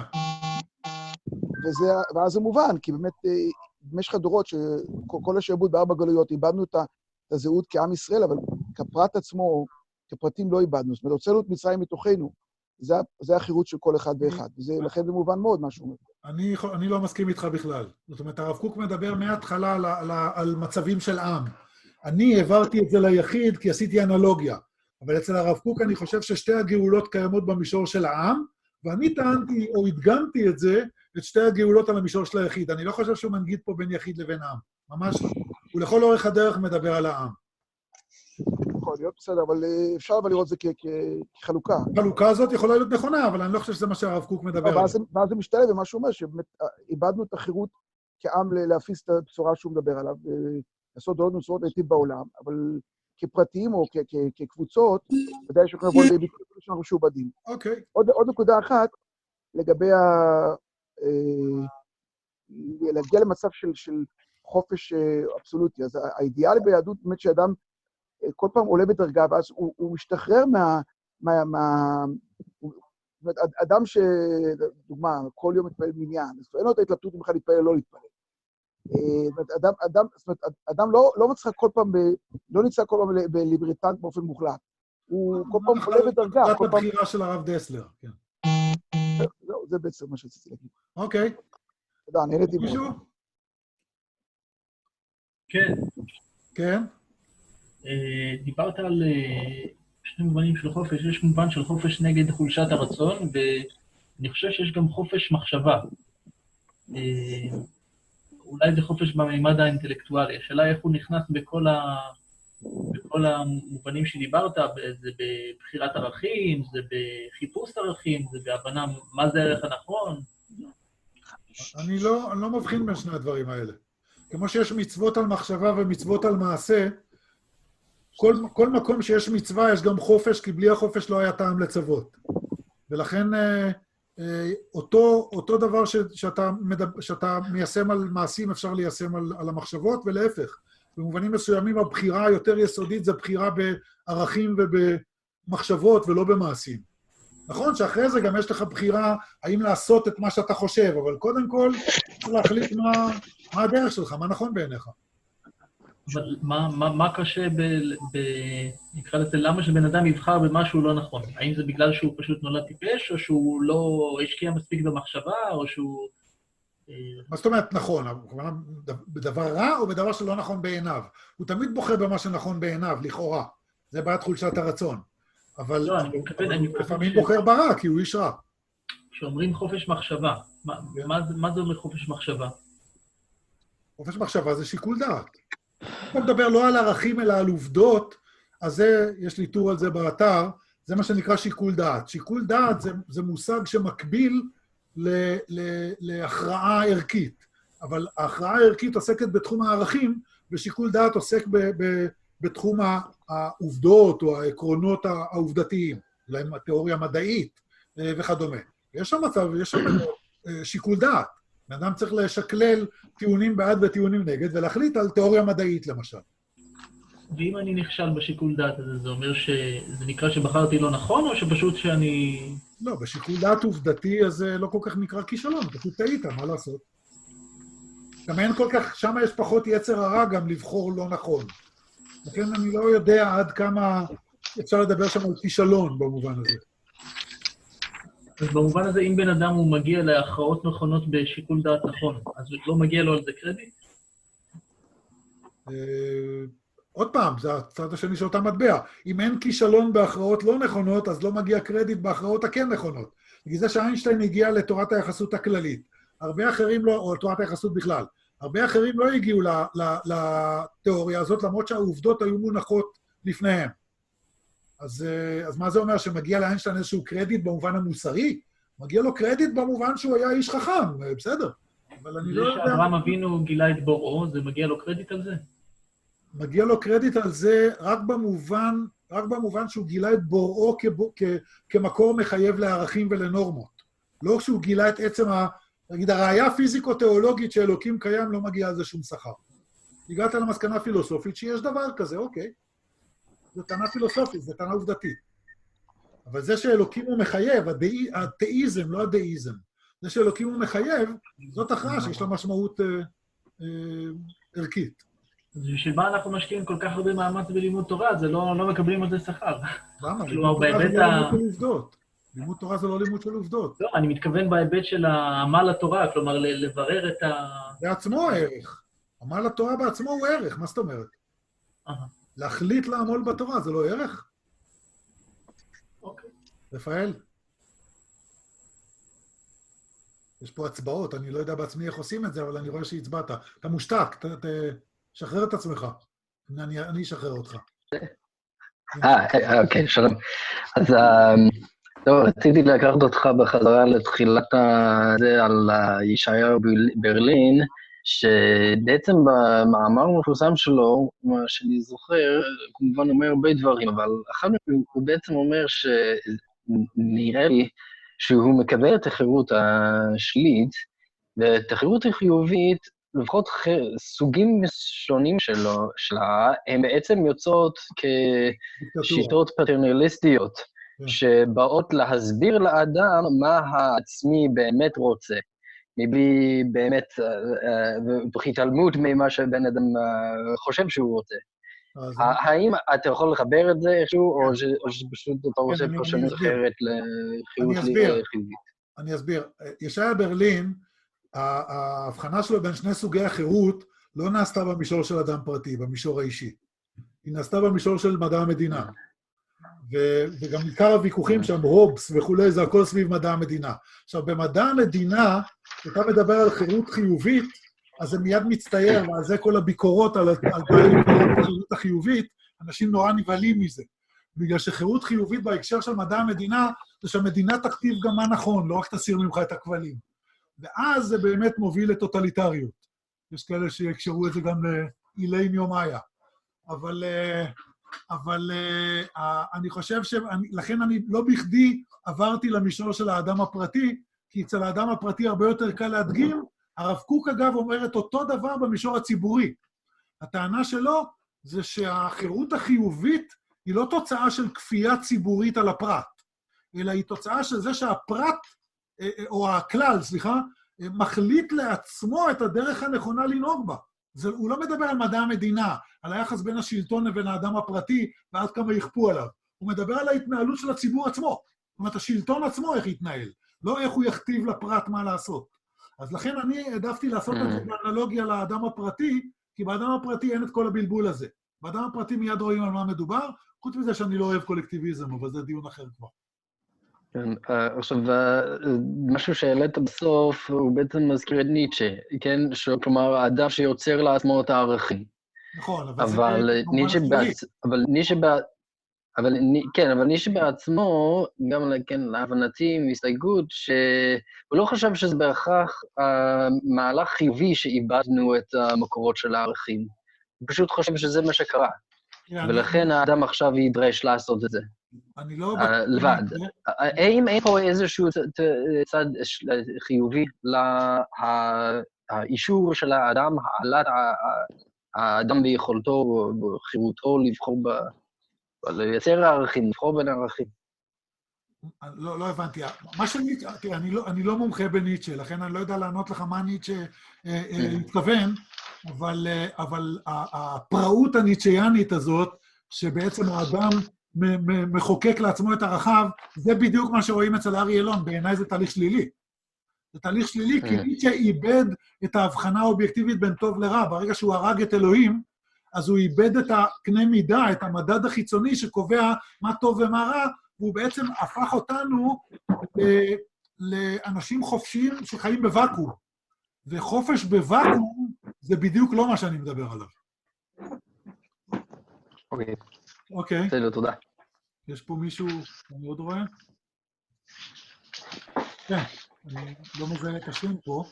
ואז זה מובן, כי באמת במשך הדורות, שכל השעבוד בארבע גלויות, איבדנו את הזהות כעם ישראל, אבל כפרט עצמו, כפרטים לא איבדנו. זאת אומרת, הוצאנו את מצרים מתוכנו, זה החירות של כל אחד ואחד, ולכן זה מובן מאוד מה שהוא אומר. אני לא מסכים איתך בכלל. זאת אומרת, הרב קוק מדבר מההתחלה על מצבים של עם. אני העברתי את זה ליחיד כי עשיתי אנלוגיה, אבל אצל הרב קוק אני חושב ששתי הגאולות קיימות במישור של העם, ואני טענתי או הדגמתי את זה, את שתי הגאולות על המישור של היחיד. אני לא חושב שהוא מנגיד פה בין יחיד לבין עם. ממש לא. הוא לכל אורך הדרך מדבר על העם. יכול להיות בסדר, אבל אפשר לראות את זה כחלוקה. החלוקה הזאת יכולה להיות נכונה, אבל אני לא חושב שזה מה שהרב קוק מדבר עליו. ואז זה משתלב במה שהוא אומר, שבאמת איבדנו את החירות כעם להפיץ את הבשורה שהוא מדבר עליו, לעשות דעות נוצרות לעתיד בעולם, אבל כפרטיים או כקבוצות, ודאי שיכולים לבוא לידי ביטוי שאנחנו משועבדים. אוקיי. עוד נקודה אחת, לגבי להגיע למצב של חופש אבסולוטי. אז האידיאל ביהדות באמת שאדם כל פעם עולה בדרגה, ואז הוא משתחרר אדם דוגמה, כל יום מתפעל מניין, אז אין לו את ההתלבטות אם בכלל להתפעל או לא להתפעל. אדם לא מצליח כל פעם, לא נמצא כל פעם בליברטנט באופן מוחלט. הוא כל פעם עולה בדרגה. זאת הבחירה של הרב דסלר, כן. זה בעצם מה שרציתי להגיד. אוקיי. תודה, נהניתי מאוד. מישהו? כן. כן? דיברת על שני מובנים של חופש. יש מובן של חופש נגד חולשת הרצון, ואני חושב שיש גם חופש מחשבה. אולי זה חופש בממד האינטלקטואלי. השאלה איך הוא נכנס בכל המובנים שדיברת, זה בבחירת ערכים, זה בחיפוש ערכים, זה בהבנה מה זה הערך הנכון. אני לא מבחין בין שני הדברים האלה. כמו שיש מצוות על מחשבה ומצוות על מעשה, כל מקום שיש מצווה יש גם חופש, כי בלי החופש לא היה טעם לצוות. ולכן אותו דבר שאתה מיישם על מעשים אפשר ליישם על המחשבות, ולהפך. במובנים מסוימים הבחירה היותר יסודית זה בחירה בערכים ובמחשבות ולא במעשים. נכון שאחרי זה גם יש לך בחירה האם לעשות את מה שאתה חושב, אבל קודם כל צריך להחליט מה הדרך שלך, מה נכון בעיניך. אבל מה קשה נקרא לזה, למה שבן אדם יבחר במשהו לא נכון? האם זה בגלל שהוא פשוט נולד טיפש, או שהוא לא השקיע מספיק במחשבה, או שהוא... מה זאת אומרת נכון? בדבר רע או בדבר שלא נכון בעיניו? הוא תמיד בוחר במה שנכון בעיניו, לכאורה. זה בעיית חולשת הרצון. אבל לפעמים בוחר ברע, כי הוא איש רע. כשאומרים חופש מחשבה, מה זה אומר חופש מחשבה? חופש מחשבה זה שיקול דעת. אתה מדבר לא על ערכים, אלא על עובדות, אז יש לי טור על זה באתר, זה מה שנקרא שיקול דעת. שיקול דעת זה מושג שמקביל להכרעה ערכית, אבל ההכרעה הערכית עוסקת בתחום הערכים, ושיקול דעת עוסק בתחום העובדות או העקרונות העובדתיים, להם התיאוריה המדעית וכדומה. יש שם מצב, יש שם שיקול דעת. אדם צריך לשקלל טיעונים בעד וטיעונים נגד, ולהחליט על תיאוריה מדעית, למשל. ואם אני נכשל בשיקול דעת הזה, זה אומר שזה נקרא שבחרתי לא נכון, או שפשוט שאני... לא, בשיקול דעת עובדתי, אז זה לא כל כך נקרא כישלון, פשוט טעית, מה לעשות? גם אין כל כך, שם יש פחות יצר הרע גם לבחור לא נכון. לכן אני לא יודע עד כמה אפשר לדבר שם על כישלון במובן הזה. אז במובן הזה, אם בן אדם הוא מגיע להכרעות נכונות בשיקול דעת נכון, אז לא מגיע לו על זה קרדיט? עוד פעם, זה הצד השני של אותה מטבע. אם אין כישלון בהכרעות לא נכונות, אז לא מגיע קרדיט בהכרעות הכן נכונות. בגלל זה שאיינשטיין הגיע לתורת היחסות הכללית. הרבה אחרים לא, או לתורת היחסות בכלל. הרבה אחרים לא הגיעו לתיאוריה הזאת, למרות שהעובדות היו מונחות לפניהם. אז מה זה אומר? שמגיע לאיינשטיין איזשהו קרדיט במובן המוסרי? מגיע לו קרדיט במובן שהוא היה איש חכם, בסדר. אבל אני לא יודע... זה שאברהם אבינו גילה את בוראו, זה מגיע לו קרדיט על זה? מגיע לו קרדיט על זה רק במובן שהוא גילה את בוראו כמקור מחייב לערכים ולנורמות. לא כשהוא גילה את עצם נגיד, הראייה הפיזיקו-תיאולוגית שאלוקים קיים לא מגיע על זה שום שכר. הגעת למסקנה פילוסופית שיש דבר כזה, אוקיי. זו טענה פילוסופית, זו טענה עובדתית. אבל זה שאלוקים הוא מחייב, התאיזם, לא הדאיזם, זה שאלוקים הוא מחייב, זאת הכרעה שיש לה משמעות ערכית. אז בשביל מה אנחנו משקיעים כל כך הרבה מאמץ בלימוד תורה? זה לא מקבלים על זה שכר. למה? לימוד תורה זה לא לימוד של עובדות. לימוד תורה זה לא לימוד של עובדות. לא, אני מתכוון בהיבט של העמל לתורה, כלומר, לברר את ה... זה עצמו הערך. עמל לתורה בעצמו הוא ערך, מה זאת אומרת? להחליט לעמול בתורה, זה לא ערך? אוקיי. רפאל? יש פה הצבעות, אני לא יודע בעצמי איך עושים את זה, אבל אני רואה שהצבעת. אתה מושתק, תשחרר את עצמך. אני אשחרר אותך. אוקיי, שלום. אז טוב, רציתי לקחת אותך בחזרה לתחילת זה על ישעיהו ברלין, שבעצם במאמר המפורסם שלו, מה שאני זוכר, כמובן אומר הרבה דברים, אבל אחד הוא בעצם אומר שנראה לי שהוא מקבל את החירות השלילית, ואת החירות החיובית, לפחות סוגים שונים שלה, הן בעצם יוצאות כשיטות פטרנליסטיות, שבאות להסביר לאדם מה העצמי באמת רוצה. מבלי באמת, בהתעלמות ממה שבן אדם חושב שהוא רוצה. האם אתה יכול לחבר את זה איכשהו, או שפשוט אתה רוצה פרשנות אחרת לחירות חיובית? אני אסביר. ישעיה ברלין, ההבחנה שלו בין שני סוגי החירות לא נעשתה במישור של אדם פרטי, במישור האישי. היא נעשתה במישור של מדע המדינה. וגם עיקר הוויכוחים שם, הובס וכולי, זה הכל סביב מדע המדינה. עכשיו, במדע המדינה, כשאתה מדבר על חירות חיובית, אז זה מיד מצטייר, ועל זה כל הביקורות על החירות החיובית, אנשים נורא נבהלים מזה. בגלל שחירות חיובית בהקשר של מדע המדינה, זה שהמדינה תכתיב גם מה נכון, לא רק תסיר ממך את הכבלים. ואז זה באמת מוביל לטוטליטריות. יש כאלה שיקשרו את זה גם לאילן יומיה. אבל אני חושב לכן אני לא בכדי עברתי למישור של האדם הפרטי, כי אצל האדם הפרטי הרבה יותר קל להדגים. הרב קוק, אגב, אומר את אותו דבר במישור הציבורי. הטענה שלו זה שהחירות החיובית היא לא תוצאה של כפייה ציבורית על הפרט, אלא היא תוצאה של זה שהפרט, או הכלל, סליחה, מחליט לעצמו את הדרך הנכונה לנהוג בה. הוא לא מדבר על מדע המדינה, על היחס בין השלטון לבין האדם הפרטי, ועד כמה יכפו עליו. הוא מדבר על ההתנהלות של הציבור עצמו. זאת אומרת, השלטון עצמו איך יתנהל, לא איך הוא יכתיב לפרט מה לעשות. אז לכן אני העדפתי לעשות את זה באנלוגיה לאדם הפרטי, כי באדם הפרטי אין את כל הבלבול הזה. באדם הפרטי מיד רואים על מה מדובר, חוץ מזה שאני לא אוהב קולקטיביזם, אבל זה דיון אחר כבר. כן, עכשיו, משהו שהעלית בסוף, הוא בעצם מזכיר את ניטשה, כן? כלומר, האדם שיוצר לעצמו את הערכים. נכון, אבל ניטשה אבל כן, אבל ניטשה בעצמו, גם כן להבנתי מהסתייגות, שהוא לא חשב שזה בהכרח מהלך חיובי שאיבדנו את המקורות של הערכים. הוא פשוט חושב שזה מה שקרה. ולכן האדם עכשיו יידרש לעשות את זה. אני לא... לבד. האם אין פה איזשהו צד חיובי לאישור של האדם, העלאת האדם ביכולתו, בחירותו לבחור לייצר הערכים, לבחור בין הערכים? לא הבנתי. מה שניטשה, תראה, אני לא מומחה בניטשה, לכן אני לא יודע לענות לך מה ניטשה התכוון, אבל הפראות הניטשיאנית הזאת, שבעצם האדם מחוקק לעצמו את ערכיו, זה בדיוק מה שרואים אצל ארי אילון, בעיניי זה תהליך שלילי. זה תהליך שלילי, כי ניטשה איבד את ההבחנה האובייקטיבית בין טוב לרע. ברגע שהוא הרג את אלוהים, אז הוא איבד את הקנה מידה, את המדד החיצוני שקובע מה טוב ומה רע, והוא בעצם הפך אותנו לאנשים חופשיים שחיים בוואקום. וחופש בוואקום זה בדיוק לא מה שאני מדבר עליו. אוקיי. אוקיי. בסדר, תודה. יש פה מישהו, אני עוד רואה? כן, אני לא מזהה את השם פה.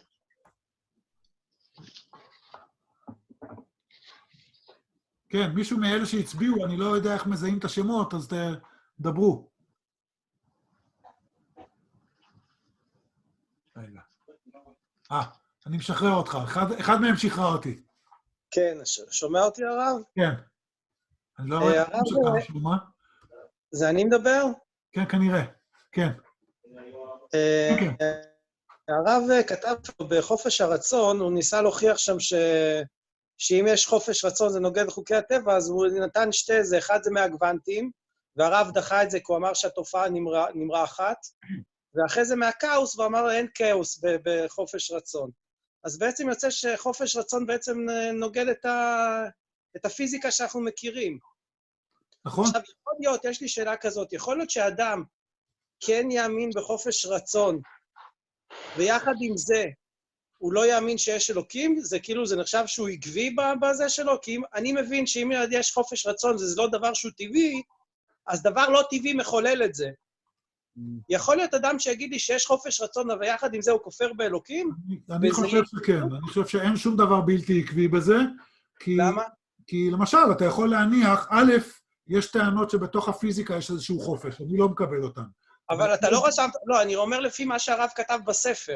כן, מישהו מאלה שהצביעו, אני לא יודע איך מזהים את השמות, אז תדברו. רגע. אני משחרר אותך. אחד מהם שחרר אותי. כן, שומע אותי הרב? כן. אני לא רואה את השם שלך, שומע? זה אני מדבר? כן, כנראה. כן. הרב כתב בחופש הרצון, הוא ניסה להוכיח שם שאם יש חופש רצון זה נוגד לחוקי הטבע, אז הוא נתן שתי זה, אחד זה מהגוונטים, והרב דחה את זה, כי הוא אמר שהתופעה נמרה אחת, ואחרי זה מהכאוס, הוא אמר אין כאוס בחופש רצון. אז בעצם יוצא שחופש רצון בעצם נוגד את הפיזיקה שאנחנו מכירים. נכון. עכשיו, יכול להיות, יש לי שאלה כזאת, יכול להיות שאדם כן יאמין בחופש רצון, ויחד עם זה, הוא לא יאמין שיש אלוקים, זה כאילו, זה נחשב שהוא עקבי בזה שלו, כי אני מבין שאם יש חופש רצון, זה לא דבר שהוא טבעי, אז דבר לא טבעי מחולל את זה. יכול להיות אדם שיגיד לי שיש חופש רצון, אבל יחד עם זה הוא כופר באלוקים? אני חושב שכן, אני חושב שאין שום דבר בלתי עקבי בזה, למה? כי למשל, אתה יכול להניח, א', יש טענות שבתוך הפיזיקה יש איזשהו חופש, אני לא מקבל אותן. אבל אתה לא רשמת, לא, אני אומר לפי מה שהרב כתב בספר,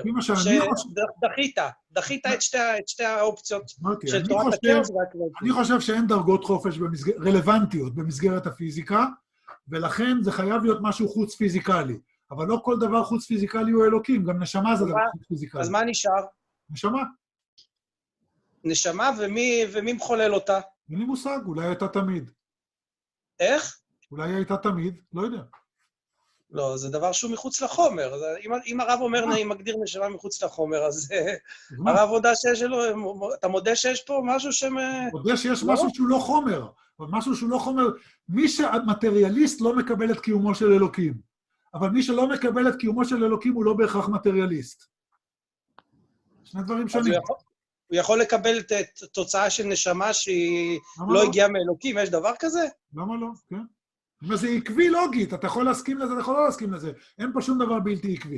דחית את שתי האופציות של תורת הכאוס והכאוס. אני חושב שאין דרגות חופש רלוונטיות במסגרת הפיזיקה, ולכן זה חייב להיות משהו חוץ פיזיקלי. אבל לא כל דבר חוץ פיזיקלי הוא אלוקים, גם נשמה זה דבר חוץ פיזיקלי. אז מה נשאר? נשמה. נשמה, ומי מחולל אותה? אין לי מושג, אולי הייתה תמיד. איך? אולי הייתה תמיד, לא יודע. לא, זה דבר שהוא מחוץ לחומר. אם הרב אומר, אני מגדיר נשמה מחוץ לחומר, אז הרב הודע שיש לו, אתה מודה שיש פה משהו מודה שיש משהו שהוא לא חומר, אבל משהו שהוא לא חומר, מי שמטריאליסט לא מקבל את קיומו של אלוקים, אבל מי שלא מקבל את קיומו של אלוקים הוא לא בהכרח מטריאליסט. שני דברים שונים. הוא יכול לקבל את תוצאה של נשמה שהיא לא הגיעה מאלוקים, יש דבר כזה? למה לא? כן. אבל זה עקבי לוגית, אתה יכול להסכים לזה, אתה יכול לא להסכים לזה. אין פה שום דבר בלתי עקבי.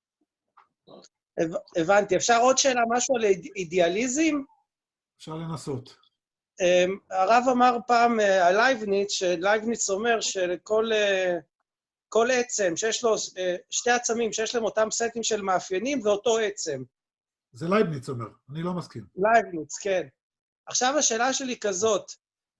הבנתי. אפשר עוד שאלה, משהו על אידיאליזם? אפשר לנסות. הרב אמר פעם על לייבניץ, שלייבניץ אומר שכל עצם שיש לו, שתי עצמים שיש להם אותם סטים של מאפיינים, זה אותו עצם. זה לייבניץ אומר, אני לא מסכים. לייבניץ, כן. עכשיו השאלה שלי כזאת,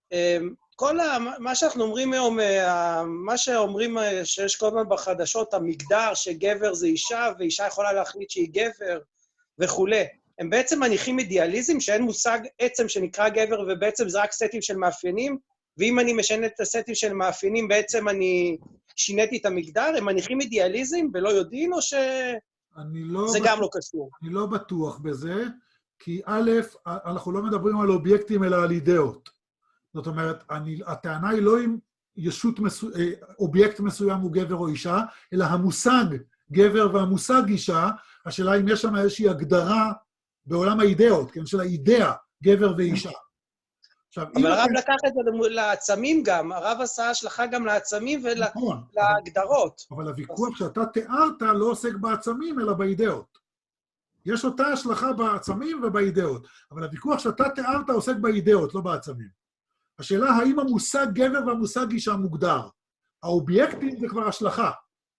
מה שאנחנו אומרים היום, מה שאומרים שיש כל הזמן בחדשות, המגדר שגבר זה אישה, ואישה יכולה להחליט שהיא גבר וכו'. הם בעצם מניחים אידיאליזם, שאין מושג עצם שנקרא גבר, ובעצם זה רק סטים של מאפיינים, ואם אני משנה את הסטים של מאפיינים, בעצם אני שיניתי את המגדר, הם מניחים אידיאליזם ולא יודעים, או שזה גם לא קשור? אני לא בטוח בזה, כי א', אנחנו לא מדברים על אובייקטים, אלא על אידאות. זאת אומרת, הטענה היא לא אם אובייקט מסוים הוא גבר או אישה, אלא המושג גבר והמושג אישה, השאלה אם יש שם איזושהי הגדרה בעולם האידאות, כן, של האידאה, גבר ואישה. עכשיו, אבל הרב לקח את זה לעצמים גם, הרב עשה השלכה גם לעצמים ולהגדרות. אבל הוויכוח שאתה תיארת לא עוסק בעצמים, אלא באידאות. יש אותה השלכה בעצמים ובאידאות, אבל הוויכוח שאתה תיארת עוסק באידאות, לא בעצמים. השאלה האם המושג גבר והמושג אישה מוגדר. האובייקטים זה כבר השלכה.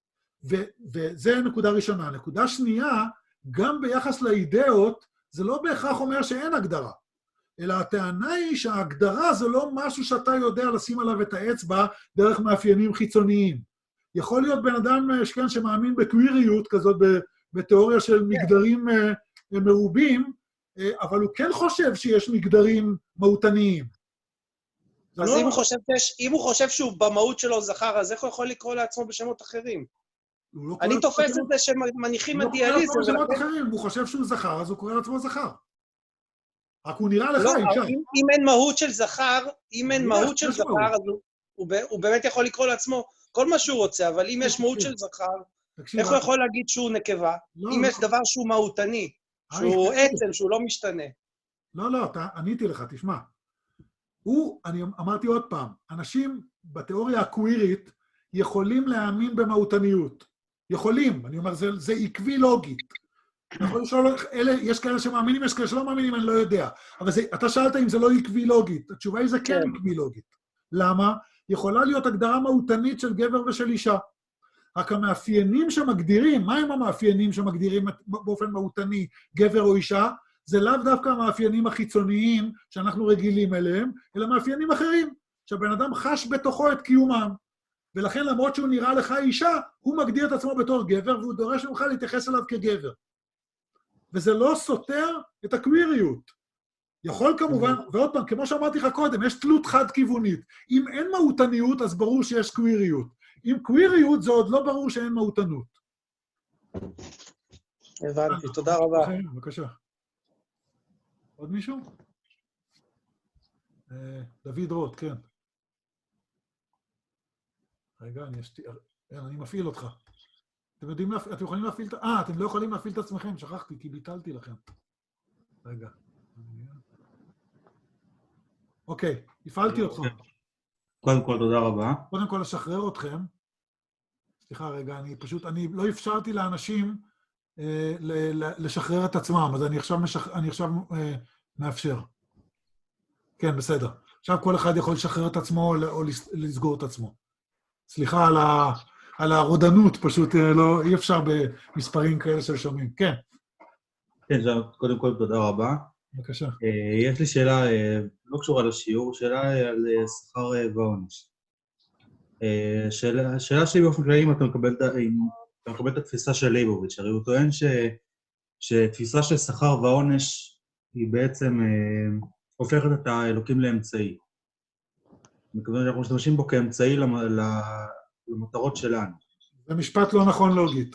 וזה נקודה ראשונה. נקודה שנייה, גם ביחס לאידאות, זה לא בהכרח אומר שאין הגדרה. אלא הטענה היא שההגדרה זה לא משהו שאתה יודע לשים עליו את האצבע דרך מאפיינים חיצוניים. יכול להיות בן אדם שמאמין בקוויריות כזאת, בתיאוריה של מגדרים מרובים, אבל הוא כן חושב שיש מגדרים מהותניים. אז אם הוא חושב שהוא במהות שלו זכר, אז איך הוא יכול לקרוא לעצמו בשמות אחרים? אני תופס את זה שמניחים אידיאליזם. הוא לא קורא לעצמו בשמות אחרים, הוא חושב שהוא זכר, אז הוא קורא לעצמו זכר. רק הוא נראה לך לא, אישה. אם אין מהות של זכר, אז הוא באמת יכול לקרוא לעצמו כל מה שהוא רוצה, אבל אם יש מהות של זכר, איך הוא יכול להגיד שהוא נקבה? אם יש דבר שהוא מהותני, שהוא עצם, שהוא לא משתנה. לא, עניתי לך, תשמע. אני אמרתי עוד פעם, אנשים בתיאוריה הקווירית יכולים להאמין במהותניות. יכולים, אני אומר, זה עקבי לוגית. יש כאלה שמאמינים, יש כאלה שלא מאמינים, אני לא יודע. אבל אתה שאלת אם זה לא עקבי לוגית. התשובה היא זה כן עקבי לוגית. למה? יכולה להיות הגדרה מהותנית של גבר ושל אישה. רק המאפיינים שמגדירים, מה הם המאפיינים שמגדירים באופן מהותני גבר או אישה? זה לאו דווקא המאפיינים החיצוניים שאנחנו רגילים אליהם, אלא מאפיינים אחרים, שהבן אדם חש בתוכו את קיומם. ולכן למרות שהוא נראה לך אישה, הוא מגדיר את עצמו בתור גבר, והוא דורש ממך להתייחס אליו כגבר. וזה לא סותר את הקוויריות. יכול כמובן, ועוד פעם, כמו שאמרתי לך קודם, יש תלות חד-כיוונית. אם אין מהותניות, אז ברור שיש קוויריות. אם קוויריות, זה עוד לא ברור שאין מהותנות. הבנתי, תודה רבה. בבקשה. עוד מישהו? דוד רוט, כן. רגע, אני מפעיל אותך. אתם יכולים להפעיל את... אתם לא יכולים להפעיל את עצמכם, שכחתי, כי ביטלתי לכם. רגע. אוקיי, הפעלתי אותך. קודם כל, תודה רבה. קודם כל, לשחרר אתכם. סליחה, רגע, אני לא אפשרתי לאנשים לשחרר את עצמם, אז אני עכשיו מאפשר. כן, בסדר. עכשיו כל אחד יכול לשחרר את עצמו או לסגור את עצמו. סליחה על הרודנות, פשוט אי אפשר במספרים כאלה של שומעים. כן. כן, קודם כל, תודה רבה. בבקשה. יש לי שאלה, לא קשורה לשיעור, שאלה על שכר ועונש. שאלה שלי באופן כללי, אם אתה מקבל את התפיסה של ליבוביץ', הרי הוא טוען שתפיסה של שכר ועונש היא בעצם הופכת את האלוקים לאמצעי. מכיוון שאנחנו משתמשים בו כאמצעי למטרות שלנו. זה משפט לא נכון לוגית.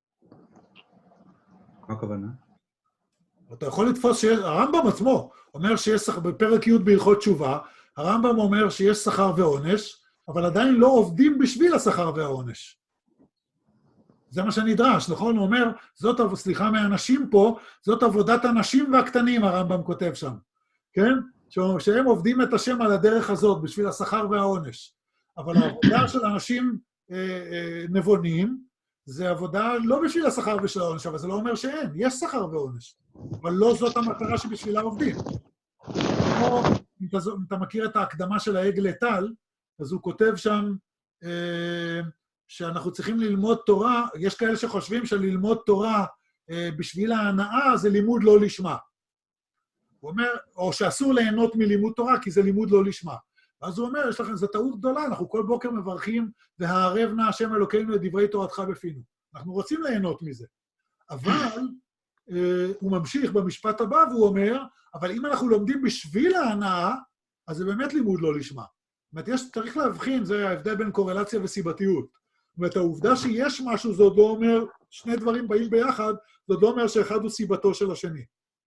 מה הכוונה? אתה יכול לתפוס הרמב"ם עצמו אומר שיש בפרק י' בהלכות תשובה, הרמב"ם אומר שיש שכר ועונש, אבל עדיין לא עובדים בשביל השכר והעונש. זה מה שנדרש, נכון? הוא אומר, סליחה מהאנשים פה, זאת עבודת הנשים והקטנים, הרמב"ם כותב שם. כן? שהם עובדים את השם על הדרך הזאת, בשביל השכר והעונש. אבל העבודה של אנשים נבונים, זה עבודה לא בשביל השכר ושל העונש, אבל זה לא אומר שאין, יש שכר ועונש. אבל לא זאת המטרה שבשבילה עובדים. כמו, אם אתה מכיר את ההקדמה של העגל טל, אז הוא כותב שם שאנחנו צריכים ללמוד תורה, יש כאלה שחושבים שללמוד תורה בשביל ההנאה זה לימוד לא לשמה. הוא אומר, או שאסור ליהנות מלימוד תורה, כי זה לימוד לא לשמה. אז הוא אומר, יש לכם, זו טעות גדולה, אנחנו כל בוקר מברכים, והערב נא השם אלוקינו את דברי תורתך בפינו. אנחנו רוצים ליהנות מזה. אבל הוא ממשיך במשפט הבא, והוא אומר, אבל אם אנחנו לומדים בשביל ההנאה, אז זה באמת לימוד לא לשמה. זאת אומרת, צריך להבחין, זה ההבדל בין קורלציה וסיבתיות. זאת אומרת, העובדה שיש משהו, זה עוד לא אומר, שני דברים באים ביחד, זה עוד לא אומר שאחד הוא סיבתו של השני.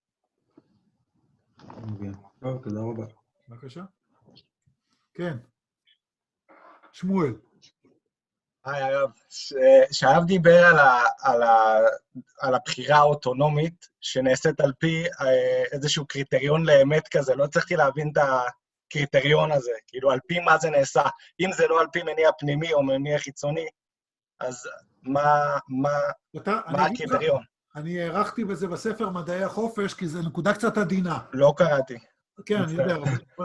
טוב, תודה רבה. בבקשה. כן. שמואל. היי, הרב. שהרב דיבר על הבחירה האוטונומית, שנעשית על פי איזשהו קריטריון לאמת כזה, לא הצלחתי להבין הקריטריון הזה? כאילו, על פי מה זה נעשה? אם זה לא על פי מניע פנימי או מניע חיצוני, אז מה הקריטריון? אני הערכתי בזה בספר מדעי החופש, כי זו נקודה קצת עדינה. לא קראתי. כן, אני יודע, אבל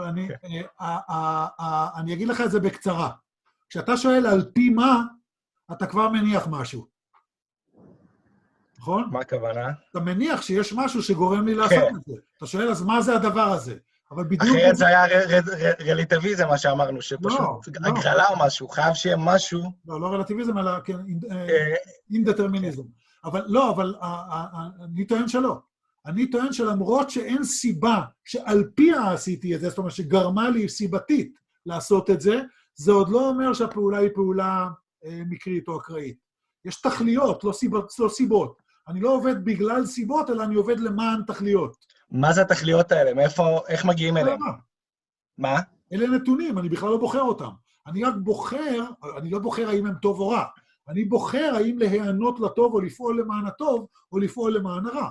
אני אגיד לך את זה בקצרה. כשאתה שואל על פי מה, אתה כבר מניח משהו. נכון? מה הכוונה? אתה מניח שיש משהו שגורם לי לעשות את זה. אתה שואל, אז מה זה הדבר הזה? אבל בדיוק... אחרת זה היה רלטיביזם, מה שאמרנו, שפשוט הגרלה או משהו, חייב שיהיה משהו... לא רלטיביזם, אלא אינדטרמיניזם. אבל לא, אבל אני טוען שלא. אני טוען שלמרות שאין סיבה שעל פיה עשיתי את זה, זאת אומרת שגרמה לי סיבתית לעשות את זה, זה עוד לא אומר שהפעולה היא פעולה מקרית או אקראית. יש תכליות, לא סיבות. אני לא עובד בגלל סיבות, אלא אני עובד למען תכליות. מה זה התכליות האלה? מאיפה, איך מגיעים אליהם? מה? אלה נתונים, אני בכלל לא בוחר אותם. אני רק בוחר, אני לא בוחר האם הם טוב או רע. אני בוחר האם להיענות לטוב או לפעול למען הטוב, או לפעול למען הרע.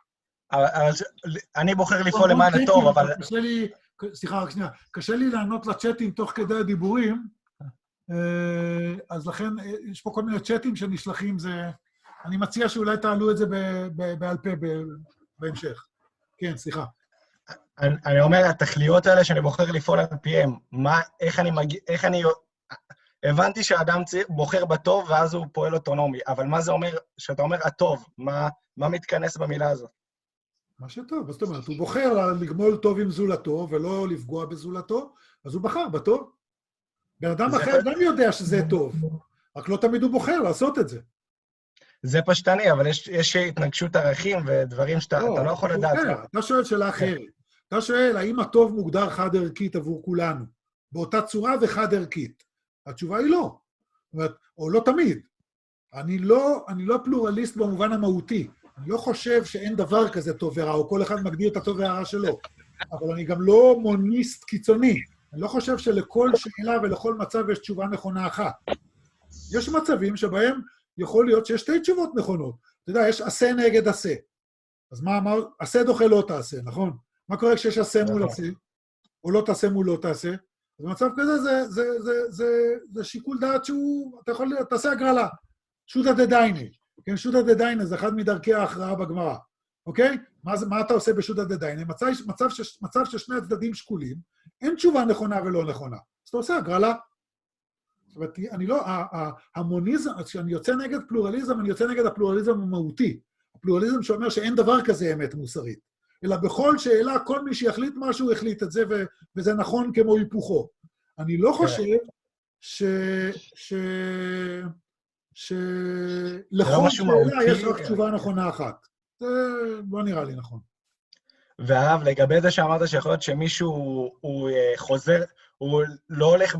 אני בוחר לפעול למען הטוב, אבל... סליחה, רק שנייה. קשה לי לענות לצ'אטים תוך כדי הדיבורים, אז לכן יש פה כל מיני צ'אטים שנשלחים, אני מציע שאולי תעלו את זה בעל פה בהמשך. כן, סליחה. אני אומר, התכליות האלה שאני בוחר לפעול על פיהם, איך אני... הבנתי שהאדם בוחר בטוב ואז הוא פועל אוטונומי, אבל מה זה אומר, שאתה אומר הטוב, מה מתכנס במילה הזאת? מה שטוב, זאת אומרת, הוא בוחר לגמול טוב עם זולתו ולא לפגוע בזולתו, אז הוא בחר בטוב. בן אדם אחר גם יודע שזה טוב, רק לא תמיד הוא בוחר לעשות את זה. זה פשטני, אבל יש התנגשות ערכים ודברים שאתה לא יכול לדעת. אתה שואל שאלה אחרת. אתה שואל, האם הטוב מוגדר חד-ערכית עבור כולנו? באותה צורה וחד-ערכית. התשובה היא לא. זאת אומרת, או לא תמיד. אני לא פלורליסט במובן המהותי. אני לא חושב שאין דבר כזה טוב ורע, או כל אחד מגדיר את הטוב והרע שלו. אבל אני גם לא מוניסט קיצוני. אני לא חושב שלכל שאלה ולכל מצב יש תשובה נכונה אחת. יש מצבים שבהם יכול להיות שיש שתי תשובות נכונות. אתה יודע, יש עשה נגד עשה. אז מה, עשה דוחה לא תעשה, נכון? מה קורה כשיש עשה מול עשה, או לא תעשה מול לא תעשה? אז במצב כזה זה שיקול דעת שהוא, אתה יכול, תעשה הגרלה. שותא דדייני. כן, שותא דדייני זה אחד מדרכי ההכרעה בגמרא. אוקיי? מה אתה עושה בשותא דדייני? מצב ששני הצדדים שקולים, אין תשובה נכונה ולא נכונה. אז אתה עושה הגרלה. זאת אומרת, אני לא, המוניזם, כשאני יוצא נגד פלורליזם, אני יוצא נגד הפלורליזם המהותי. הפלורליזם שאומר שאין דבר כזה אמת מוסרית. אלא בכל שאלה, כל מי שיחליט משהו, החליט את זה, וזה נכון כמו היפוכו. אני לא חושב שלכל שאלה יש רק תשובה נכונה אחת. זה לא נראה לי נכון. והרב, לגבי זה שאמרת שיכול להיות שמישהו הוא חוזר, הוא לא הולך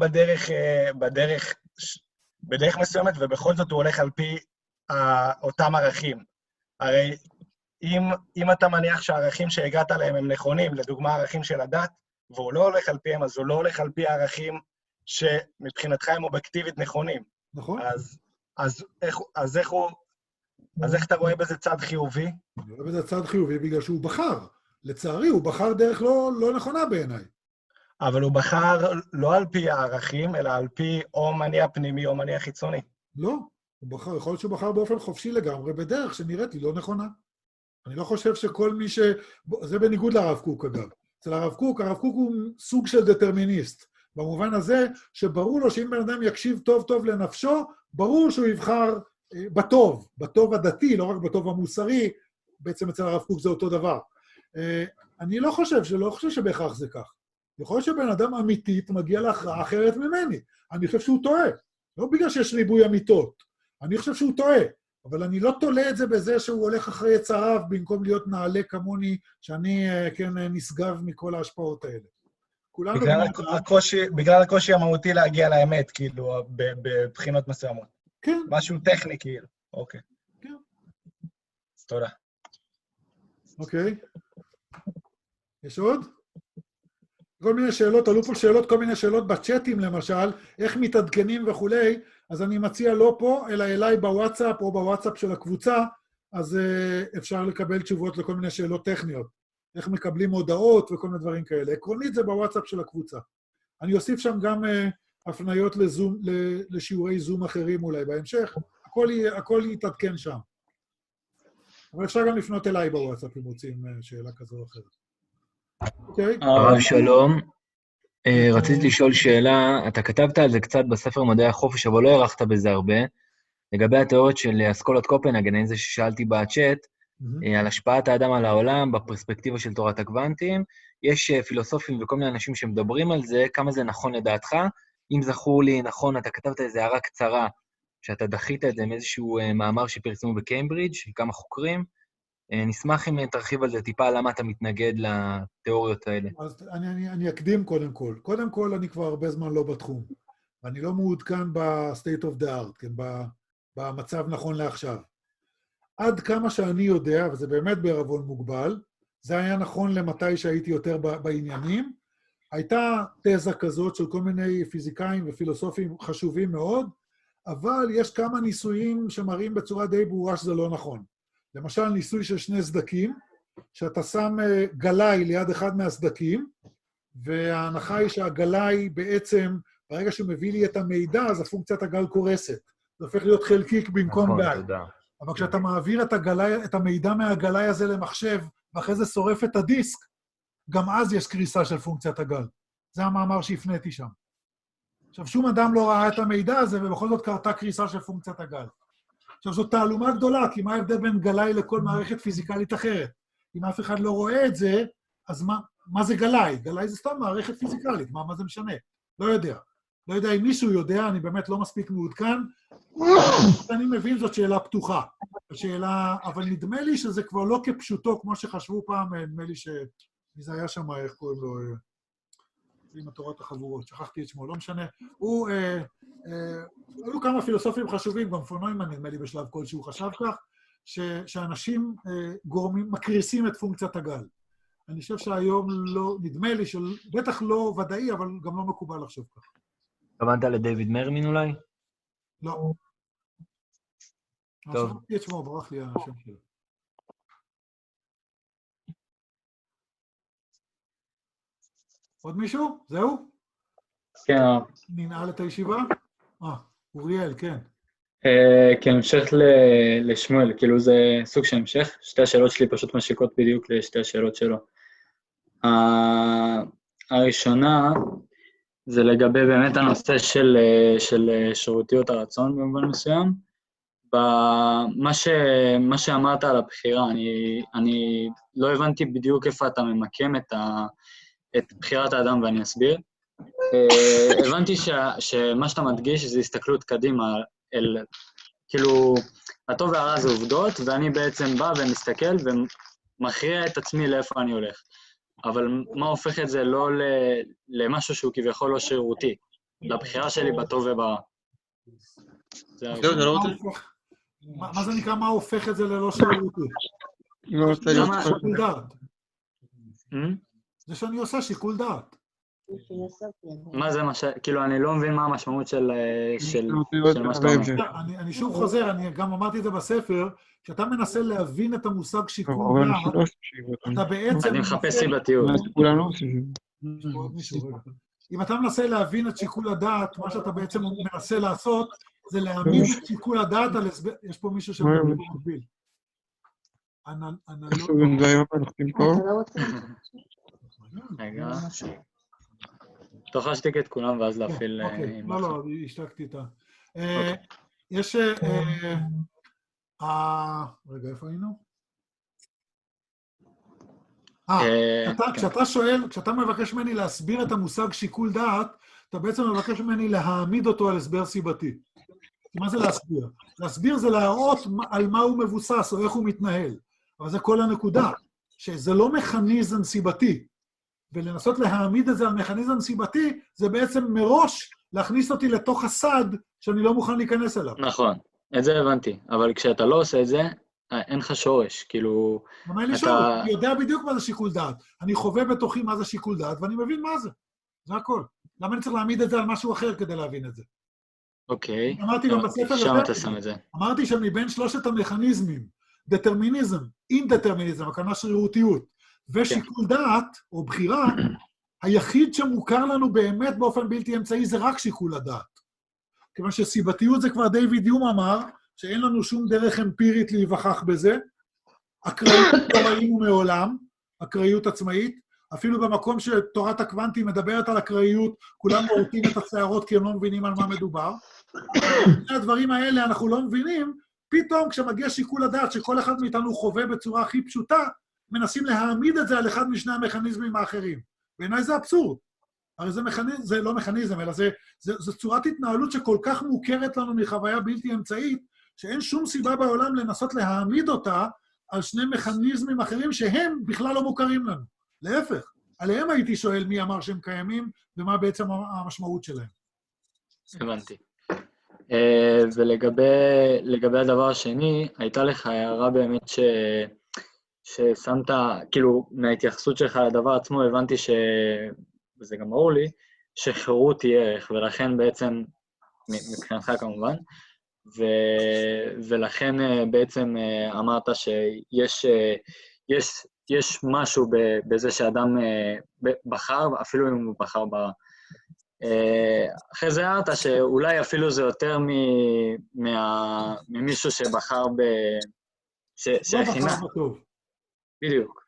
בדרך מסוימת, ובכל זאת הוא הולך על פי אותם ערכים. הרי אם אתה מניח שהערכים שהגעת עליהם הם נכונים, לדוגמה הערכים של הדת, והוא לא הולך על פיהם, אז הוא לא הולך על פי הערכים שמבחינתך הם אובייקטיבית נכונים. נכון. אז איך אתה רואה בזה צד חיובי? אני רואה בזה צד חיובי בגלל שהוא בחר. לצערי, הוא בחר דרך לא נכונה בעיניי. אבל הוא בחר לא על פי הערכים, אלא על פי או מניע פנימי או מניע חיצוני. לא, יכול להיות שהוא בחר באופן חופשי לגמרי, בדרך שנראית לי לא נכונה. אני לא חושב שכל מי זה בניגוד לרב קוק, אגב. אצל הרב קוק הוא סוג של דטרמיניסט. במובן הזה שברור לו שאם בן אדם יקשיב טוב טוב לנפשו, ברור שהוא יבחר בטוב הדתי, לא רק בטוב המוסרי, בעצם אצל הרב קוק זה אותו דבר. אני לא חושב שבהכרח זה כך. יכול להיות שבן אדם אמיתית מגיע להכרעה אחרת ממני. אני חושב שהוא טועה. לא בגלל שיש ריבוי אמיתות. אני חושב שהוא טועה. אבל אני לא תולה את זה בזה שהוא הולך אחרי יצריו, במקום להיות נעלה כמוני, שאני כן נשגב מכל ההשפעות האלה. בגלל הקושי המהותי להגיע לאמת, כאילו, בבחינות מסוימות. כן. משהו טכני, כאילו. אוקיי. כן. אז תודה. אוקיי. יש עוד? כל מיני שאלות, עלו פה שאלות, כל מיני שאלות בצ'אטים למשל, איך מתעדכנים וכולי, אז אני מציע לא פה, אלא אליי בוואטסאפ או בוואטסאפ של הקבוצה, אז אפשר לקבל תשובות לכל מיני שאלות טכניות. איך מקבלים הודעות וכל מיני דברים כאלה. עקרונית זה בוואטסאפ של הקבוצה. אני אוסיף שם גם הפניות לזום, לשיעורי זום אחרים אולי בהמשך. הכל יתעדכן שם. אבל אפשר גם לפנות אליי בוואטסאפ אם רוצים שאלה כזו או אחרת. אוקיי? הרב שלום, רציתי לשאול שאלה, אתה כתבת על זה קצת בספר מדעי החופש, אבל לא הערכת בזה הרבה, לגבי התיאוריות של אסכולת קופנהגן, זה ששאלתי בצ'אט, על השפעת האדם על העולם בפרספקטיבה של תורת הקוונטים. יש פילוסופים וכל מיני אנשים שמדברים על זה, כמה זה נכון לדעתך. אם זכור לי נכון, אתה כתבת איזו הערה קצרה, שאתה דחית את זה מאיזשהו מאמר שפרסמו בקיימברידג', כמה חוקרים. נשמח אם תרחיב על זה טיפה, למה אתה מתנגד לתיאוריות האלה. אז אני אקדים קודם כל. קודם כל, אני כבר הרבה זמן לא בתחום. ואני לא מעודכן ב-state of the art, כן, במצב נכון לעכשיו. עד כמה שאני יודע, וזה באמת בערבון מוגבל, זה היה נכון למתי שהייתי יותר בעניינים, הייתה תזה כזאת של כל מיני פיזיקאים ופילוסופים חשובים מאוד, אבל יש כמה ניסויים שמראים בצורה די ברורה שזה לא נכון. למשל, ניסוי של 2 סדקים, שאתה שם גלאי ליד אחד מהסדקים, וההנחה היא שהגלאי בעצם, ברגע שהוא מביא לי את המידע, אז הפונקציית הגל קורסת. זה הופך להיות חלקיק במקום גל. תודה. אבל כשאתה מעביר את המידע מהגלאי הזה למחשב, ואחרי זה שורף את הדיסק, גם אז יש קריסה של פונקציית הגל. זה המאמר שהפניתי שם. עכשיו, שום אדם לא ראה את המידע הזה, ובכל זאת קרתה קריסה של פונקציית הגל. עכשיו, זו תעלומה גדולה, כי מה ההבדל בין גלאי לכל מערכת פיזיקלית אחרת? אם אף אחד לא רואה את זה, אז מה זה גלאי? גלאי זה סתם מערכת פיזיקלית, מה זה משנה? לא יודע. לא יודע אם מישהו יודע, אני באמת לא מספיק מעודכן. אני מבין, זאת שאלה פתוחה. השאלה, אבל נדמה לי שזה כבר לא כפשוטו, כמו שחשבו פעם, נדמה לי זה היה שם, איך קוראים לו, עם התורת החבורות, שכחתי את שמו, לא משנה. היו כמה פילוסופים חשובים, גם פון נוימן, נדמה לי בשלב כלשהו חשב כך, שאנשים מקריסים את פונקציית הגל. אני חושב שהיום לא, נדמה לי, בטח לא ודאי, אבל גם לא מקובל לחשוב כך. התכוונת לדייוויד מרמין אולי? לא. טוב. עכשיו שמו, ברח לי השם שלו. עוד מישהו? זהו? כן, ננעל את הישיבה? אוריאל, כן. כהמשך לשמואל, כאילו זה סוג של המשך, שתי השאלות שלי פשוט משיקות בדיוק לשתי השאלות שלו. הראשונה, זה לגבי באמת הנושא של שירותיות הרצון במובן מסוים. מה שאמרת על הבחירה, אני לא הבנתי בדיוק איפה אתה ממקם את בחירת האדם ואני אסביר. הבנתי שמה שאתה מדגיש זה הסתכלות קדימה, כאילו, הטוב והרע זה עובדות, ואני בעצם בא ומסתכל ומכריע את עצמי לאיפה אני הולך. אבל מה הופך את זה לא למשהו שהוא כביכול לא שירותי, לבחירה שלי בטוב וברע. זה לא רוצה? מה זה נקרא מה הופך את זה ללא שירותי? שיקול דעת. זה שאני עושה שיקול דעת. מה זה מה כאילו, אני לא מבין מה המשמעות של מה שאתה אומר. אני שוב חוזר, אני גם אמרתי את זה בספר, כשאתה מנסה להבין את המושג שיקול דעת, אתה בעצם... אני מחפש סיבתיות. אם אתה מנסה להבין את שיקול הדעת, מה שאתה בעצם מנסה לעשות, זה להעמיד את שיקול הדעת על הסבר... יש פה מישהו שמדבר במקביל. רגע. תוכל להשתיק את כולם ואז להפעיל... לא, השתקתי את ה... יש... רגע, איפה היינו? כשאתה מבקש ממני להסביר את המושג שיקול דעת, אתה בעצם מבקש ממני להעמיד אותו על הסבר סיבתי. מה זה להסביר? להסביר זה להראות על מה הוא מבוסס או איך הוא מתנהל. אבל זה כל הנקודה, שזה לא מכניזם סיבתי. ולנסות להעמיד את זה על מכניזם סיבתי, זה בעצם מראש להכניס אותי לתוך הסד שאני לא מוכן להיכנס אליו. נכון, את זה הבנתי. אבל כשאתה לא עושה את זה, אין לך שורש, כאילו... אמר לי שוב, אני יודע בדיוק מה זה שיקול דעת. אני חווה בתוכי מה זה שיקול דעת, ואני מבין מה זה. זה הכל. למה אני צריך להעמיד את זה על משהו אחר כדי להבין את זה? אוקיי. אמרתי גם בספר... שם אתה שם את זה. אמרתי שמבין 3 המכניזמים, דטרמיניזם, אינדטרמיניזם, הכוונה שרירותיות, ושיקול דעת, או בחירה, היחיד שמוכר לנו באמת באופן בלתי אמצעי זה רק שיקול הדעת. כיוון שסיבתיות זה כבר דיוויד יום אמר, שאין לנו שום דרך אמפירית להיווכח בזה, אקראיות לא ראינו מעולם, אקראיות עצמאית, אפילו במקום שתורת הקוונטים מדברת על אקראיות, כולם מורטים את השערות כי הם לא מבינים על מה מדובר. שני הדברים האלה אנחנו לא מבינים, פתאום כשמגיע שיקול הדעת שכל אחד מאיתנו חווה בצורה הכי פשוטה, מנסים להעמיד את זה על אחד משני המכניזמים האחרים. בעיניי זה אבסורד. הרי זה לא מכניזם, אלא זה צורת התנהלות שכל כך מוכרת לנו מחוויה בלתי אמצעית, שאין שום סיבה בעולם לנסות להעמיד אותה על שני מכניזמים אחרים שהם בכלל לא מוכרים לנו. להפך, עליהם הייתי שואל מי אמר שהם קיימים, ומה בעצם המשמעות שלהם. הבנתי. ולגבי הדבר השני, הייתה לך הערה באמת ששמת, כאילו, מההתייחסות שלך לדבר עצמו, הבנתי וזה גם ברור לי, שחירות היא ערך, ולכן בעצם, מבחינתך כמובן, ולכן בעצם אמרת שיש משהו בזה שאדם בחר, אפילו אם הוא בחר אחרי זה הערת שאולי אפילו זה יותר ממישהו שבחר שהכינה. לא בחר בטוב. בדיוק.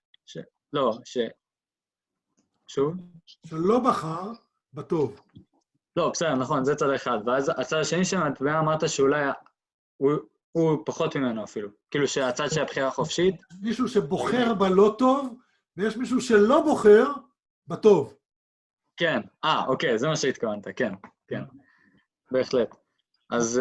שוב? שלא בחר בטוב. לא, בסדר, נכון, זה צד אחד. ואז הצד השני שמטבע אמרת שאולי הוא פחות ממנו אפילו. כאילו שהצד של הבחירה החופשית... מישהו שבוחר בלא טוב, ויש מישהו שלא בוחר בטוב. כן, אוקיי, זה מה שהתכוונת, כן, כן, בהחלט. אז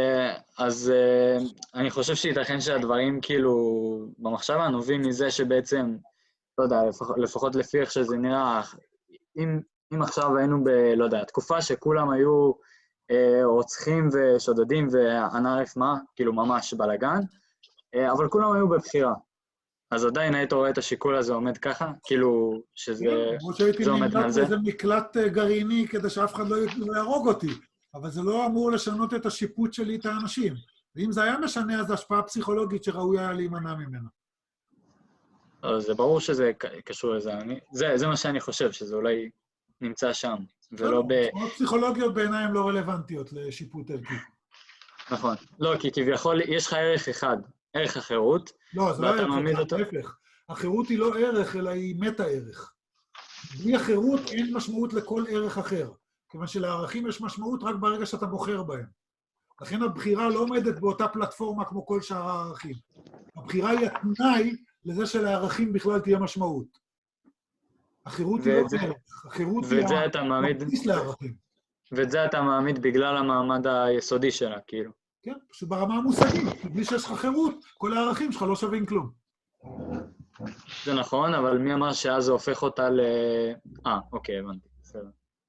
אני חושב שייתכן שהדברים כאילו במחשבה נובעים מזה שבעצם, לא יודע, לפחות לפי איך שזה נראה, אם עכשיו היינו לא יודע, תקופה שכולם היו רוצחים ושודדים וענרף מה, כאילו ממש בלגן, אבל כולם היו בבחירה. אז עדיין היית רואה את השיקול הזה עומד ככה? כאילו שזה כמו שהייתי נמלט איזה מקלט גרעיני כדי שאף אחד לא יהרוג אותי, אבל זה לא אמור לשנות את השיפוט שלי את האנשים. ואם זה היה משנה, אז זו השפעה פסיכולוגית שראוי היה להימנע ממנה. זה ברור שזה קשור לזה. זה מה שאני חושב, שזה אולי נמצא שם, ולא פסיכולוגיות בעיניי הן לא רלוונטיות לשיפוט ערכי. נכון. לא, כי כביכול יש לך ערך אחד, ערך החירות, לא, זה לא ערך, להפך. החירות היא לא ערך, אלא היא מטה-ערך. בלי החירות אין משמעות לכל ערך אחר, כיוון שלערכים יש משמעות רק ברגע שאתה בוחר בהם. לכן הבחירה לא עומדת באותה פלטפורמה כמו כל שאר הערכים. הבחירה היא התנאי לזה שלערכים בכלל תהיה משמעות. החירות היא לא ערך, החירות היא הבסיס לערכים. ואת זה אתה מעמיד בגלל המעמד היסודי שלה, כאילו. כן, פשוט ברמה המושגית, בלי שיש לך חירות, כל הערכים שלך לא שווים כלום. זה נכון, אבל מי אמר שאז זה הופך אותה אוקיי, הבנתי, בסדר.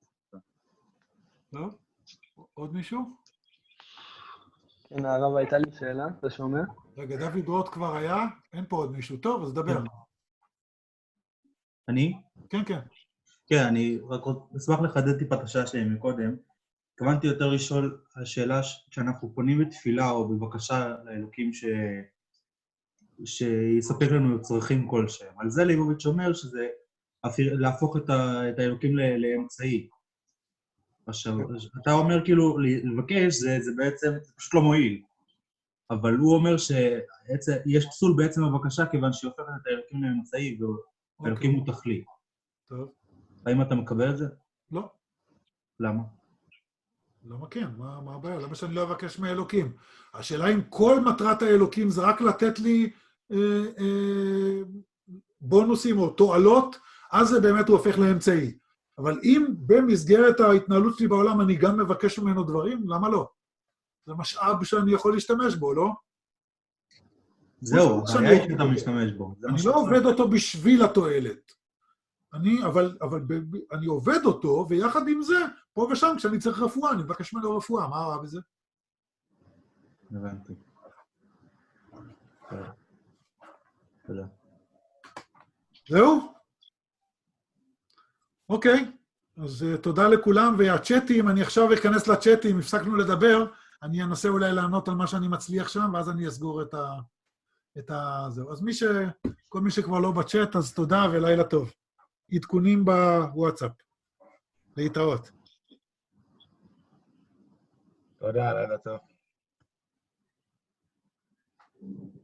טוב, עוד מישהו? כן, הרב, הייתה לי שאלה, אתה שומע? רגע, דוד רוט כבר היה, אין פה עוד מישהו. טוב, אז דבר. אני? כן, כן. כן, אני רק אשמח לחדד טיפה את השאלה שלי מקודם. התכוונתי יותר לשאול, השאלה שאנחנו פונים בתפילה או בבקשה לאלוקים שיספק לנו צרכים כלשהם. על זה ליבוביץ' אומר שזה להפוך את האלוקים לאמצעי. עכשיו, אתה אומר כאילו לבקש, זה בעצם, זה פשוט לא מועיל. אבל הוא אומר שיש פסול בעצם בבקשה כיוון שהיא הופכת את האלוקים לאמצעי והאלוקים הוא תכלית. טוב. האם אתה מקבל את זה? לא. למה? למה כן? מה הבעיה? למה שאני לא אבקש מאלוקים? השאלה אם כל מטרת האלוקים זה רק לתת לי בונוסים או תועלות, אז זה באמת הוא הופך לאמצעי. אבל אם במסגרת ההתנהלות שלי בעולם אני גם מבקש ממנו דברים, למה לא? זה משאב שאני יכול להשתמש בו, לא? זהו, היה שאתה משתמש בו. אני לא עובד אותו בשביל התועלת. אבל אני עובד אותו, ויחד עם זה, פה ושם, כשאני צריך רפואה, אני מבקש ממנו רפואה. מה רע בזה? הבנתי. תודה. זהו? אוקיי, אז תודה לכולם, והצ'אטים, אני עכשיו אכנס לצ'אטים, הפסקנו לדבר, אני אנסה אולי לענות על מה שאני מצליח שם, ואז אני אסגור זהו. אז כל מי שכבר לא בצ'אט, אז תודה ולילה טוב. עדכונים בוואטסאפ. להתראות. תודה, לילה טוב.